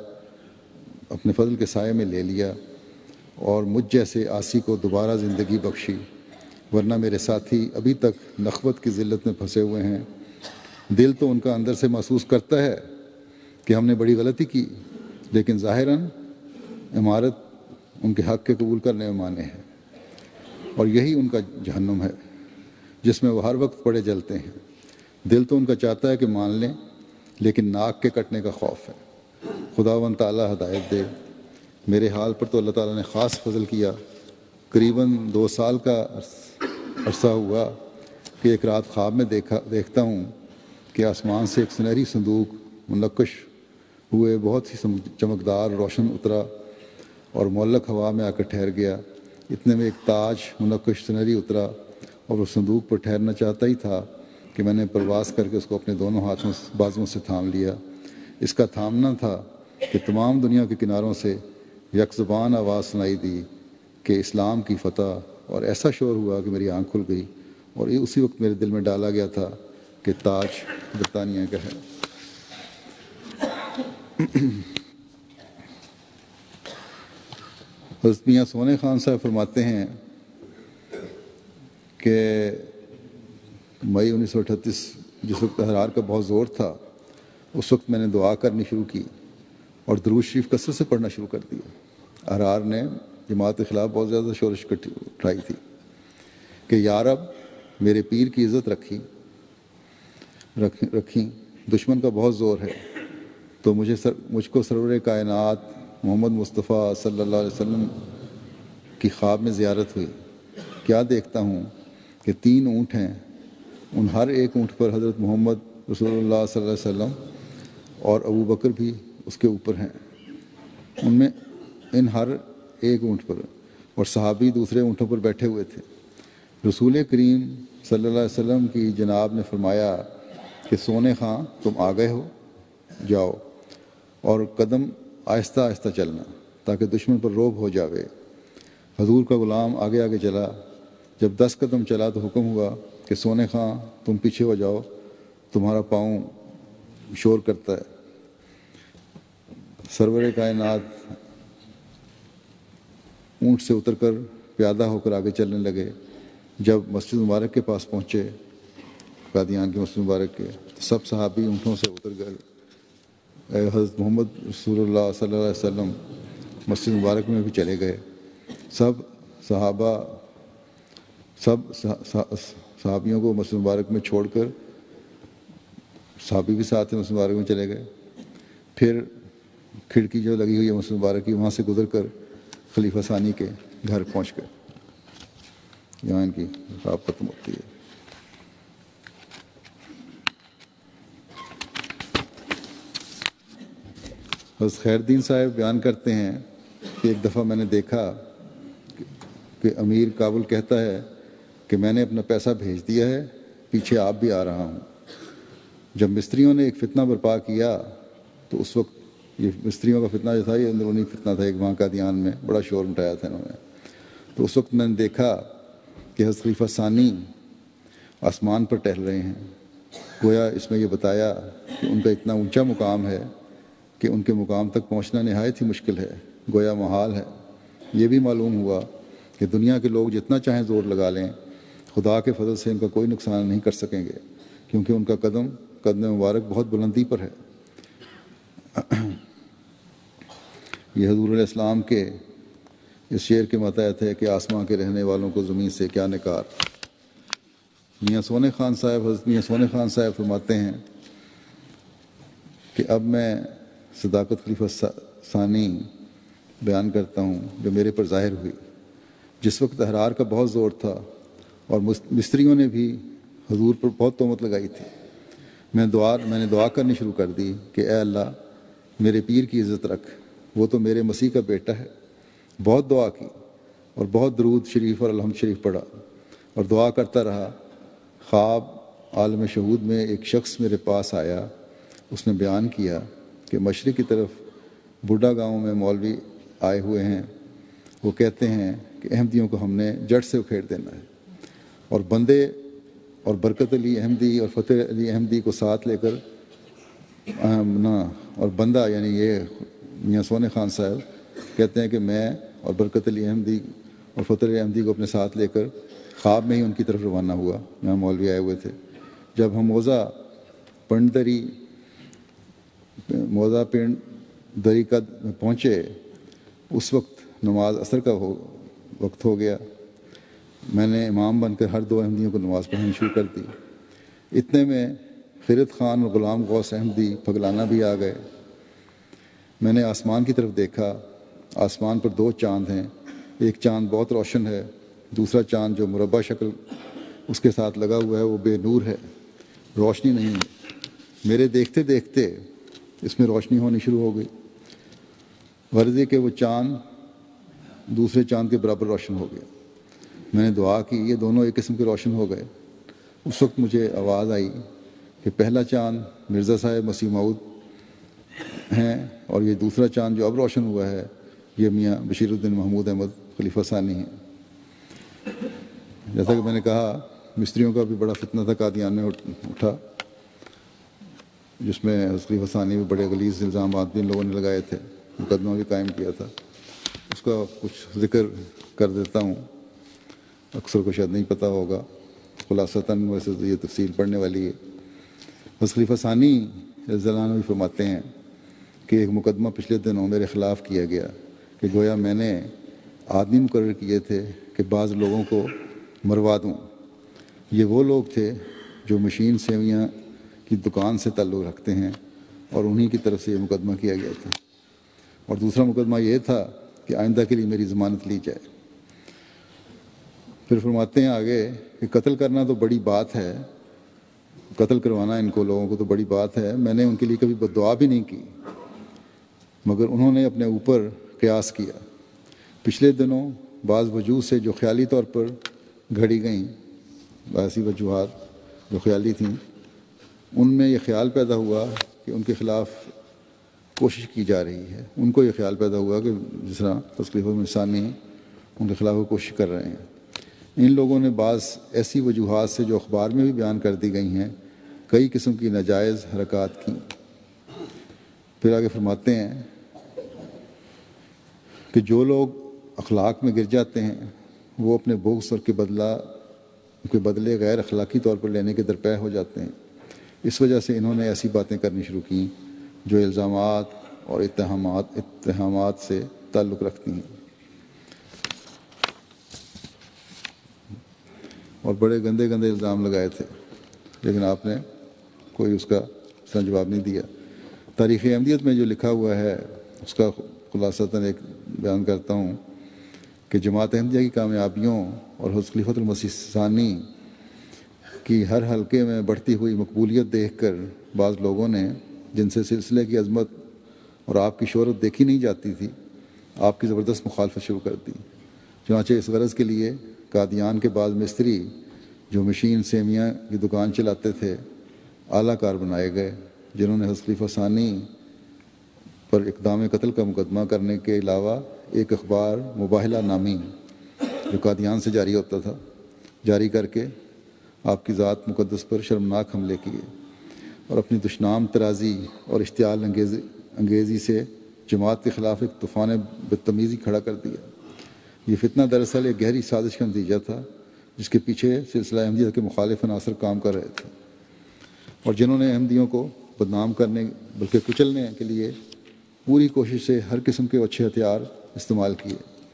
اپنے فضل کے سائے میں لے لیا اور مجھ جیسے آسی کو دوبارہ زندگی بخشی، ورنہ میرے ساتھی ابھی تک نخوت کی ذلت میں پھنسے ہوئے ہیں. دل تو ان کا اندر سے محسوس کرتا ہے کہ ہم نے بڑی غلطی کی، لیکن ظاہراً عمارت ان کے حق کے قبول کرنے میں مانے ہے اور یہی ان کا جہنم ہے جس میں وہ ہر وقت پڑے جلتے ہیں. دل تو ان کا چاہتا ہے کہ مان لیں، لیکن ناک کے کٹنے کا خوف ہے. خدا و تعالیٰ ہدایت دے. میرے حال پر تو اللہ تعالیٰ نے خاص فضل کیا. قریباً دو سال کا عرصہ ہوا کہ ایک رات خواب میں دیکھا دیکھتا ہوں کہ آسمان سے ایک سنہری صندوق منقش ہوئے بہت ہی چمکدار روشن اترا اور معلق ہوا میں آ کر ٹھہر گیا. اتنے میں ایک تاج منقش سنہری اترا اور وہ صندوق پر ٹھہرنا چاہتا ہی تھا کہ میں نے پرواز کر کے اس کو اپنے دونوں ہاتھوں بازوؤں سے تھام لیا. اس کا تھامنا تھا کہ تمام دنیا کے کناروں سے یک زبان آواز سنائی دی کہ اسلام کی فتح، اور ایسا شور ہوا کہ میری آنکھ کھل گئی اور یہ اسی وقت میرے دل میں ڈالا گیا تھا کہ تاج برطانیہ کا ہے. حضرت میاں سونے خان صاحب فرماتے ہیں کہ مئی انیس سو اٹھتیس جس وقت احرار کا بہت زور تھا، اس وقت میں نے دعا کرنی شروع کی اور درود شریف کثرت سے پڑھنا شروع کر دیا. احرار نے جماعت کے خلاف بہت زیادہ شورش اٹھائی تھی کہ یا رب میرے پیر کی عزت رکھی رکھی دشمن کا بہت زور ہے. تو مجھے سر مجھ کو سرور کائنات محمد مصطفیٰ صلی اللہ علیہ وسلم کی خواب میں زیارت ہوئی. کیا دیکھتا ہوں کہ تین اونٹ ہیں، ان ہر ایک اونٹ پر حضرت محمد رسول اللہ صلی اللہ علیہ وسلم اور ابو بکر بھی اس کے اوپر ہیں. ان میں ان ہر ایک اونٹ پر اور صحابی دوسرے اونٹوں پر بیٹھے ہوئے تھے. رسول کریم صلی اللہ علیہ وسلم کی جناب نے فرمایا کہ سونے خاں تم آ گئے ہو، جاؤ اور قدم آہستہ آہستہ چلنا تاکہ دشمن پر روب ہو جاوے. حضور کا غلام آگے آگے چلا. جب دس قدم چلا تو حکم ہوا کہ سونے خاں تم پیچھے ہو جاؤ، تمہارا پاؤں شور کرتا ہے. سرور کائنات اونٹ سے اتر کر پیادہ ہو کر آگے چلنے لگے. جب مسجد مبارک کے پاس پہنچے، قادیان کی مسجد مبارک کے، تو سب صحابی اونٹوں سے اتر گئے. حضرت محمد رسول اللہ صلی اللہ علیہ وسلم مسجد مبارک میں بھی چلے گئے. سب صحابہ سب صحابیوں کو مسجد مبارک میں چھوڑ کر صحابی بھی ساتھ مسجد مبارک میں چلے گئے. پھر کھڑکی جو لگی ہوئی ہے مسجد مبارک کی وہاں سے گزر کر خلیفہ ثانی کے گھر پہنچ گئے، یہاں ان کی خواب ختم ہوتی ہے۔ حضرت خیر الدین صاحب بیان کرتے ہیں کہ ایک دفعہ میں نے دیکھا کہ امیر کابل کہتا ہے کہ میں نے اپنا پیسہ بھیج دیا ہے، پیچھے آپ بھی آ رہا ہوں۔ جب مستریوں نے ایک فتنہ برپا کیا تو اس وقت یہ مستریوں کا فتنہ جو تھا یہ اندرونی فتنہ تھا، ایک وہاں قادیان میں بڑا شور مٹایا تھا انہوں نے، تو اس وقت میں نے دیکھا کہ حضرت خلیفہ ثانی آسمان پر ٹہل رہے ہیں۔ گویا اس میں یہ بتایا کہ ان کا اتنا اونچا مقام ہے کہ ان کے مقام تک پہنچنا نہایت ہی مشکل ہے، گویا محال ہے۔ یہ بھی معلوم ہوا کہ دنیا کے لوگ جتنا چاہیں زور لگا لیں، خدا کے فضل سے ان کا کوئی نقصان نہیں کر سکیں گے، کیونکہ ان کا قدم قدم مبارک بہت بلندی پر ہے۔ یہ حضور علیہ السلام کے اس شعر کے متحد ہے کہ آسماں کے رہنے والوں کو زمین سے کیا نکار۔ میاں سونے خان صاحب حضرت میاں سونے خان صاحب فرماتے ہیں کہ اب میں صداقت خلیفہ ثانی بیان کرتا ہوں جو میرے پر ظاہر ہوئی۔ جس وقت احرار کا بہت زور تھا اور مستریوں نے بھی حضور پر بہت تہمت لگائی تھی، میں دعا میں نے دعا کرنی شروع کر دی کہ اے اللہ میرے پیر کی عزت رکھ، وہ تو میرے مسیح کا بیٹا ہے۔ بہت دعا کی اور بہت درود شریف اور الحمد شریف پڑھا اور دعا کرتا رہا۔ خواب عالم شہود میں ایک شخص میرے پاس آیا، اس نے بیان کیا کہ مشرق کی طرف بوڈھا گاؤں میں مولوی آئے ہوئے ہیں، وہ کہتے ہیں کہ احمدیوں کو ہم نے جڑ سے اکھیڑ دینا ہے، اور بندے اور برکت علی احمدی اور فتح علی احمدی کو ساتھ لے کر نا اور بندہ یعنی یہ میاں سونے خان صاحب کہتے ہیں کہ میں اور برکت علی احمدی اور فتح علی احمدی کو اپنے ساتھ لے کر خواب میں ہی ان کی طرف روانہ ہوا۔ یہاں مولوی آئے ہوئے تھے۔ جب ہم موزہ پنڈری موزہ پنڈ دری کا پہنچے اس وقت نماز عصر کا ہو وقت ہو گیا۔ میں نے امام بن کر ہر دو احمدیوں کو نماز پڑھانی شروع کر دی۔ اتنے میں خیرت خان اور غلام غوث احمدی پھگلانا بھی آ گئے۔ میں نے آسمان کی طرف دیکھا، آسمان پر دو چاند ہیں، ایک چاند بہت روشن ہے، دوسرا چاند جو مربع شکل اس کے ساتھ لگا ہوا ہے وہ بے نور ہے، روشنی نہیں ہے۔ میرے دیکھتے دیکھتے اس میں روشنی ہونی شروع ہو گئی، غرض یہ کہ وہ چاند دوسرے چاند کے برابر روشن ہو گیا۔ میں نے دعا کی، یہ دونوں ایک قسم کے روشن ہو گئے۔ اس وقت مجھے آواز آئی کہ پہلا چاند مرزا صاحب مسیح موعود ہیں اور یہ دوسرا چاند جو اب روشن ہوا ہے یہ میاں بشیر الدین محمود احمد خلیفہ ثانی ہیں۔ جیسا کہ میں نے کہا مستریوں کا بھی بڑا فتنہ تھا قادیان میں اٹھا، جس میں خلیفہ ثانی میں بڑے غلیظ الزامات بھی ان لوگوں نے لگائے تھے، مقدمہ بھی قائم کیا تھا۔ اس کا کچھ ذکر کر دیتا ہوں، اکثر کو شاید نہیں پتہ ہوگا، خلاصتاً ویسے تو یہ تفصیل پڑھنے والی ہے۔ بس خلیفہ ثانی رضی اللہ عنہ بھی فرماتے ہیں کہ ایک مقدمہ پچھلے دنوں میرے خلاف کیا گیا کہ گویا میں نے آدمی مقرر کیے تھے کہ بعض لوگوں کو مروا دوں۔ یہ وہ لوگ تھے جو مشین سیویاں کی دکان سے تعلق رکھتے ہیں اور انہی کی طرف سے یہ مقدمہ کیا گیا تھا، اور دوسرا مقدمہ یہ تھا کہ آئندہ کے لیے میری ضمانت لی جائے۔ پھر فرماتے ہیں آگے کہ قتل کرنا تو بڑی بات ہے، قتل کروانا ان کو لوگوں کو تو بڑی بات ہے، میں نے ان کے لیے کبھی بد دعا بھی نہیں کی، مگر انہوں نے اپنے اوپر قیاس کیا۔ پچھلے دنوں بعض وجوہ سے جو خیالی طور پر گھڑی گئیں، ایسی وجوہات جو خیالی تھیں، ان میں یہ خیال پیدا ہوا کہ ان کے خلاف کوشش کی جا رہی ہے۔ ان کو یہ خیال پیدا ہوا کہ جس طرح خلیفہ ثانی ان کے خلاف وہ کوشش کر رہے ہیں۔ ان لوگوں نے بعض ایسی وجوہات سے جو اخبار میں بھی بیان کر دی گئی ہیں کئی قسم کی ناجائز حرکات کی۔ پھر آگے فرماتے ہیں کہ جو لوگ اخلاق میں گر جاتے ہیں وہ اپنے بغض اور کے بدلہ کے بدلے غیر اخلاقی طور پر لینے کے درپے ہو جاتے ہیں۔ اس وجہ سے انہوں نے ایسی باتیں کرنی شروع کیں جو الزامات اور اتہامات اتہامات سے تعلق رکھتی ہیں، اور بڑے گندے گندے الزام لگائے تھے، لیکن آپ نے کوئی اس کا جواب نہیں دیا۔ تاریخ احمدیت میں جو لکھا ہوا ہے اس کا خلاصتاً ایک بیان کرتا ہوں کہ جماعت احمدیہ کی کامیابیوں اور حضرت خلیفۃ المسیح ثانی کی ہر حلقے میں بڑھتی ہوئی مقبولیت دیکھ کر بعض لوگوں نے، جن سے سلسلے کی عظمت اور آپ کی شہرت دیکھی نہیں جاتی تھی، آپ کی زبردست مخالفت شروع کر دی۔ چنانچہ اس غرض کے لیے قادیان کے بعض مستری جو مشین سیمیاں کی دکان چلاتے تھے اعلیٰ کار بنائے گئے، جنہوں نے حضرت خلیفہ ثانی پر اقدام قتل کا مقدمہ کرنے کے علاوہ ایک اخبار مباہلہ نامی جو قادیان سے جاری ہوتا تھا جاری کر کے آپ کی ذات مقدس پر شرمناک حملے کیے اور اپنی دشنام ترازی اور اشتعال انگیزی انگیزی سے جماعت کے خلاف ایک طوفان بدتمیزی کھڑا کر دیا۔ یہ فتنہ دراصل ایک گہری سازش کا نتیجہ تھا جس کے پیچھے سلسلہ احمدیہ کے مخالف عناصر کام کر رہے تھے اور جنہوں نے احمدیوں کو بدنام کرنے بلکہ کچلنے کے لیے پوری کوشش سے ہر قسم کے اچھے ہتھیار استعمال کیے۔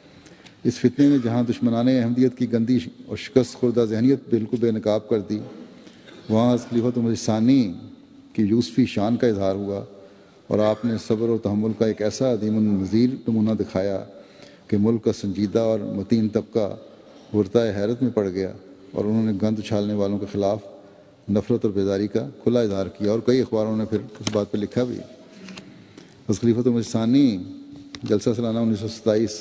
اس فتنے میں جہاں دشمنان احمدیت کی گندی اور شکست خوردہ ذہنیت بالکل بے نقاب کر دی، وہاں حضرت خلیفۃ المسیح ثانی کی یوسفی شان کا اظہار ہوا اور آپ نے صبر اور تحمل کا ایک ایسا عظیم النظیر نمونہ دکھایا کہ ملک کا سنجیدہ اور متین طبقہ غرتہ حیرت میں پڑ گیا اور انہوں نے گند اچھالنے والوں کے خلاف نفرت اور بیداری کا کھلا اظہار کیا، اور کئی اخباروں نے پھر اس بات پہ لکھا بھی۔ حضرت خلیفۃ المسیح ثانی جلسہ سالانہ انیس سو ستائیس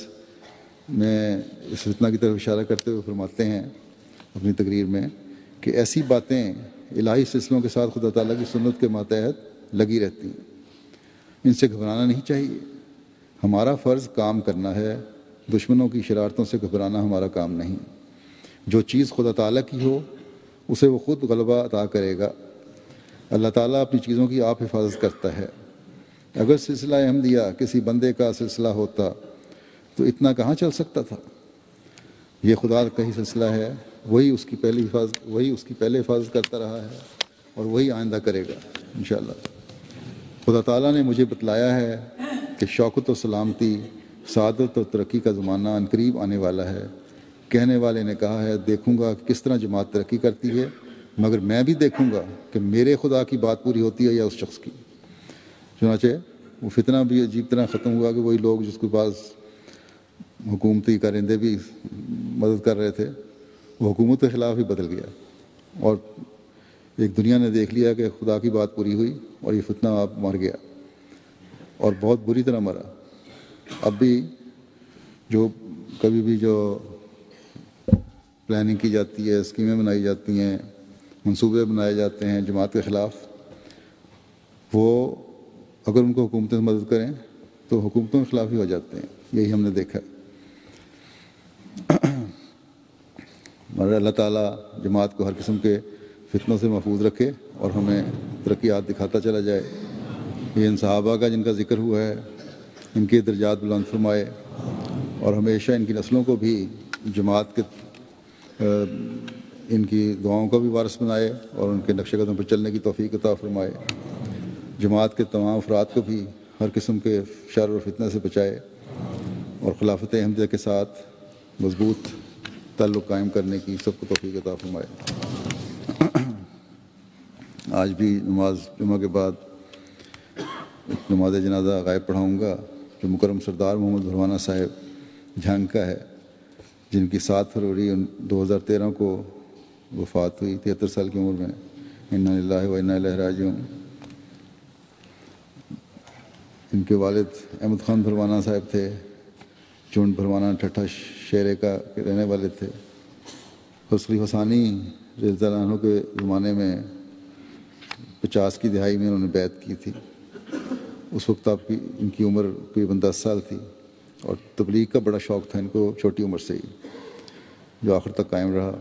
میں اس فتنہ کی طرف اشارہ کرتے ہوئے فرماتے ہیں اپنی تقریر میں کہ ایسی باتیں الہی سلسلوں کے ساتھ خدا تعالیٰ کی سنت کے ماتحت لگی رہتی ہیں، ان سے گھبرانا نہیں چاہیے۔ ہمارا فرض کام کرنا ہے، دشمنوں کی شرارتوں سے گھبرانا ہمارا کام نہیں۔ جو چیز خدا تعالیٰ کی ہو اسے وہ خود غلبہ عطا کرے گا۔ اللہ تعالیٰ اپنی چیزوں کی آپ حفاظت کرتا ہے۔ اگر سلسلہ احمدیہ کسی بندے کا سلسلہ ہوتا تو اتنا کہاں چل سکتا تھا؟ یہ خدا کا ہی سلسلہ ہے، وہی اس کی پہلی حفاظت وہی اس کی پہلے حفاظت کرتا رہا ہے اور وہی آئندہ کرے گا انشاءاللہ۔ خدا تعالیٰ نے مجھے بتلایا ہے کہ شوکت و سلامتی، سعادت اور ترقی کا زمانہ عنقریب آنے والا ہے۔ کہنے والے نے کہا ہے، دیکھوں گا کہ کس طرح جماعت ترقی کرتی ہے، مگر میں بھی دیکھوں گا کہ میرے خدا کی بات پوری ہوتی ہے یا اس شخص کی۔ چنانچہ وہ فتنہ بھی عجیب طرح ختم ہوا کہ وہی لوگ جس کے پاس حکومتی کارندے بھی مدد کر رہے تھے وہ حکومت کے خلاف ہی بدل گیا، اور ایک دنیا نے دیکھ لیا کہ خدا کی بات پوری ہوئی اور یہ فتنہ آپ مر گیا اور بہت بری طرح مرا۔ اب بھی جو کبھی بھی جو پلاننگ کی جاتی ہے، اسکیمیں بنائی جاتی ہیں، منصوبے بنائے جاتے ہیں جماعت کے خلاف، وہ اگر ان کو حکومتیں مدد کریں تو حکومتوں کے خلاف ہی ہو جاتے ہیں۔ یہی ہم نے دیکھا۔ مگر اللہ تعالیٰ جماعت کو ہر قسم کے فتنوں سے محفوظ رکھے اور ہمیں ترقیات دکھاتا چلا جائے۔ یہ ان صحابہ کا جن کا ذکر ہوا ہے، ان کے درجات بلند فرمائے اور ہمیشہ ان کی نسلوں کو بھی جماعت کے ان کی دعاؤں کا بھی وارث بنائے اور ان کے نقش قدم پر چلنے کی توفیق عطا فرمائے۔ جماعت کے تمام افراد کو بھی ہر قسم کے شر اور فتنہ سے بچائے اور خلافت احمدیہ کے ساتھ مضبوط تعلق قائم کرنے کی سب کو توفیق عطا فرمائے۔ آج بھی نماز جمعہ کے بعد نماز جنازہ غائب پڑھاؤں گا جو مکرم سردار محمد بھروانا صاحب جھنگ کا ہے، جن کی سات فروری دو ہزار تیرہ کو وفات ہوئی تہتر سال کی عمر میں۔ انا للہ و انا الیہ راجعون۔ ان کے والد احمد خان بھروانا صاحب تھے، چونڈ بھروانا ٹھٹھا شیرے کا رہنے والے تھے۔ حضرت خلیفہ ثانی رضی اللہ عنہ کے زمانے میں پچاس کی دہائی میں انہوں نے بیعت کی تھی۔ اس وقت آپ کی ان کی عمر تقریباً دس سال تھی اور تبلیغ کا بڑا شوق تھا ان کو چھوٹی عمر سے ہی، جو آخر تک قائم رہا۔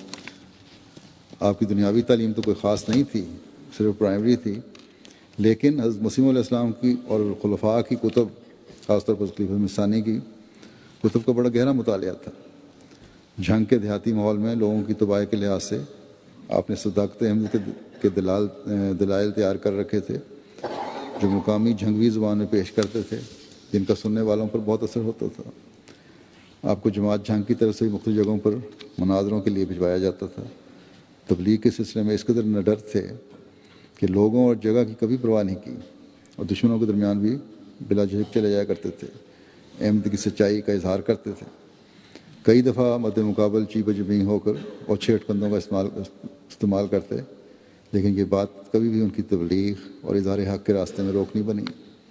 آپ کی دنیاوی تعلیم تو کوئی خاص نہیں تھی، صرف پرائمری تھی، لیکن حضرت مسیح علیہ السلام کی اور خلفاء کی کتب، خاص طور پر خلیفہ ثانی کی کتب کا بڑا گہرا مطالعہ تھا۔ جھنگ کے دیہاتی ماحول میں لوگوں کی تباہی کے لحاظ سے آپ نے صداقت احمد کے دلال دلائل تیار کر رکھے تھے جو مقامی جھنگوی زبان میں پیش کرتے تھے، جن کا سننے والوں پر بہت اثر ہوتا تھا۔ آپ کو جماعت جھنگ کی طرف سے مختلف جگہوں پر مناظروں کے لیے بھجوایا جاتا تھا۔ تبلیغ کے سلسلے میں اس قدر نڈر تھے کہ لوگوں اور جگہ کی کبھی پرواہ نہیں کی۔ اور دشمنوں کے درمیان بھی بلا جھجک چلے جایا کرتے تھے، احمد کی سچائی کا اظہار کرتے تھے۔ کئی دفعہ مد مقابل چیب جبیں ہو کر اور چھیٹ کندوں کا استعمال استعمال کرتے، لیکن یہ بات کبھی بھی ان کی تبلیغ اور اظہار حق کے راستے میں روک نہیں بنی۔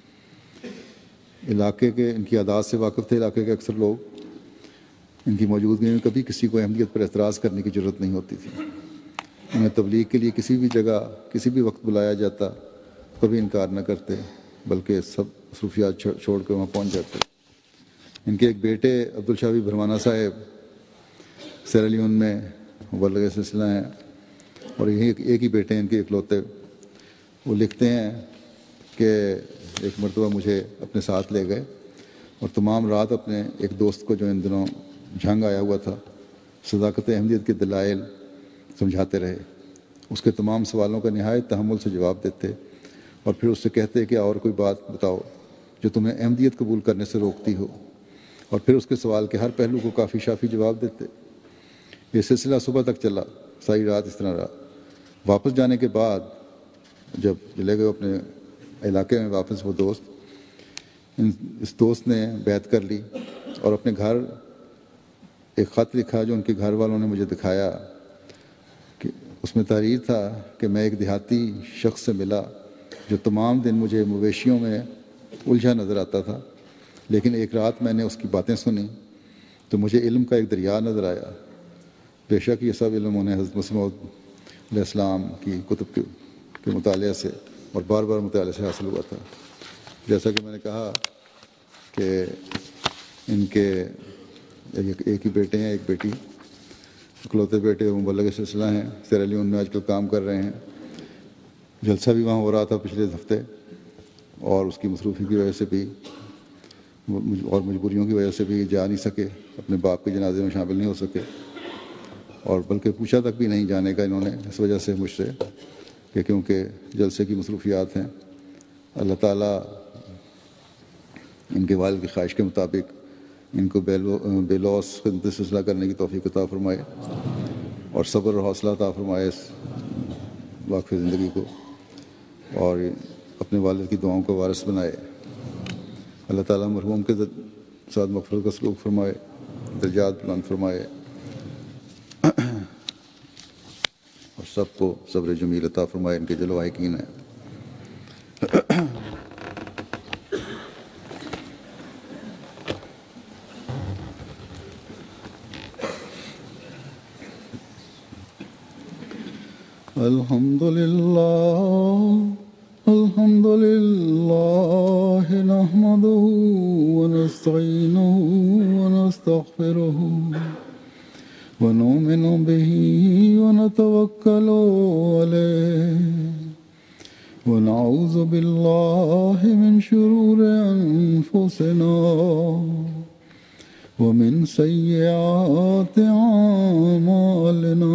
علاقے کے ان کی عادات سے واقف تھے علاقے کے اکثر لوگ، ان کی موجودگی میں کبھی کسی کو احمدیت پر اعتراض کرنے کی ضرورت نہیں ہوتی تھی۔ انہیں تبلیغ کے لیے کسی بھی جگہ کسی بھی وقت بلایا جاتا کبھی انکار نہ کرتے، بلکہ سب مصروفیات چھوڑ کر وہاں پہنچ جاتے۔ ان کے ایک بیٹے عبدالشافی بھرمانہ صاحب سیرا لیون میں مبلغ سلسلہ ہیں، اور یہ ایک ہی بیٹے ہیں ان کے اکلوتے۔ وہ لکھتے ہیں کہ ایک مرتبہ مجھے اپنے ساتھ لے گئے اور تمام رات اپنے ایک دوست کو جو ان دنوں جھنگ آیا ہوا تھا صداقت احمدیت کے دلائل سمجھاتے رہے۔ اس کے تمام سوالوں کا نہایت تحمل سے جواب دیتے اور پھر اس سے کہتے کہ اور کوئی بات بتاؤ جو تمہیں احمدیت قبول کرنے سے روکتی ہو، اور پھر اس کے سوال کے ہر پہلو کو کافی شافی جواب دیتے۔ یہ سلسلہ صبح تک چلا، ساری رات اس طرح رہا۔ واپس جانے کے بعد جب چلے گئے اپنے علاقے میں واپس، وہ دوست اس دوست نے بیعت کر لی اور اپنے گھر ایک خط لکھا جو ان کے گھر والوں نے مجھے دکھایا کہ اس میں تحریر تھا کہ میں ایک دیہاتی شخص سے ملا جو تمام دن مجھے مویشیوں میں الجھا نظر آتا تھا، لیکن ایک رات میں نے اس کی باتیں سنی تو مجھے علم کا ایک دریا نظر آیا۔ بے شک یہ سب علم انہیں حضرت مسیح موعود علیہ السلام کی کتب کے مطالعے سے اور بار بار مطالعے سے حاصل ہوا تھا۔ جیسا کہ میں نے کہا کہ ان کے ایک ہی بیٹے ہیں، ایک بیٹی، اکلوتے بیٹے مبلغ سلسلہ ہیں، سیرا لیون میں آج کل کام کر رہے ہیں۔ جلسہ بھی وہاں ہو رہا تھا پچھلے ہفتے، اور اس کی مصروفی کی وجہ سے بھی اور مجبوریوں کی وجہ سے بھی جا نہیں سکے، اپنے باپ کے جنازے میں شامل نہیں ہو سکے، اور بلکہ پوچھا تک بھی نہیں جانے کا انہوں نے، اس وجہ سے مجھ سے کہ کیونکہ جلسے کی مصروفیات ہیں۔ اللہ تعالیٰ ان کے والد کی خواہش کے مطابق ان کو بے لوث خدمت سلسلہ کرنے کی توفیق عطا فرمائے اور صبر اور حوصلہ عطا فرمائے اس واقف زندگی کو، اور اپنے والد کی دعاؤں کو وارث بنائے۔ اللہ تعالیٰ مرحوم کے ساتھ مغفرت کا سلوک فرمائے، درجات بلند فرمائے، اور سب کو صبر جمیل عطا فرمائے، ان کے جو لواحقین ہیں۔ الحمد للہ الحمد للہ نحمده ونستعینه ونستغفره ونؤمن به ونتوکل علیہ ونعوذ باللہ من شرور انفسنا ومن سیئات اعمالنا،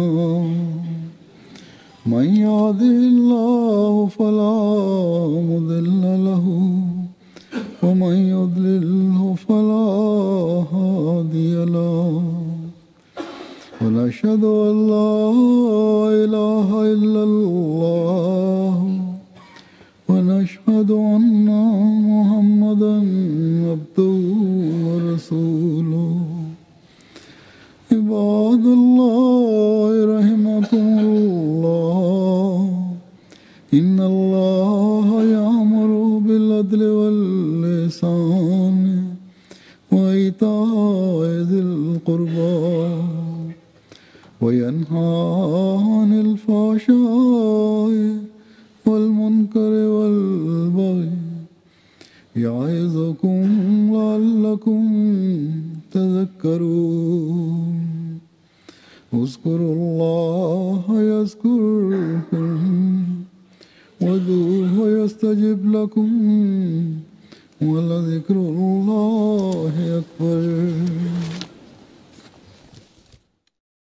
من يهده الله فلا مضل له ومن يضلله فلا هادي له، ونشهد أن لا إله إلا الله ونشهد أن محمدا عبده ورسوله۔ عباد الله رحمكم الله، إن الله يأمر بالعدل والإحسان وإيتاء ذي القربى وينهى عن الفحشاء والمنكر والبغي يعظكم لعلكم تذكرون۔ اذكروا الله يذكركم وادعوه يستجب لكم ولذكر الله أكبر۔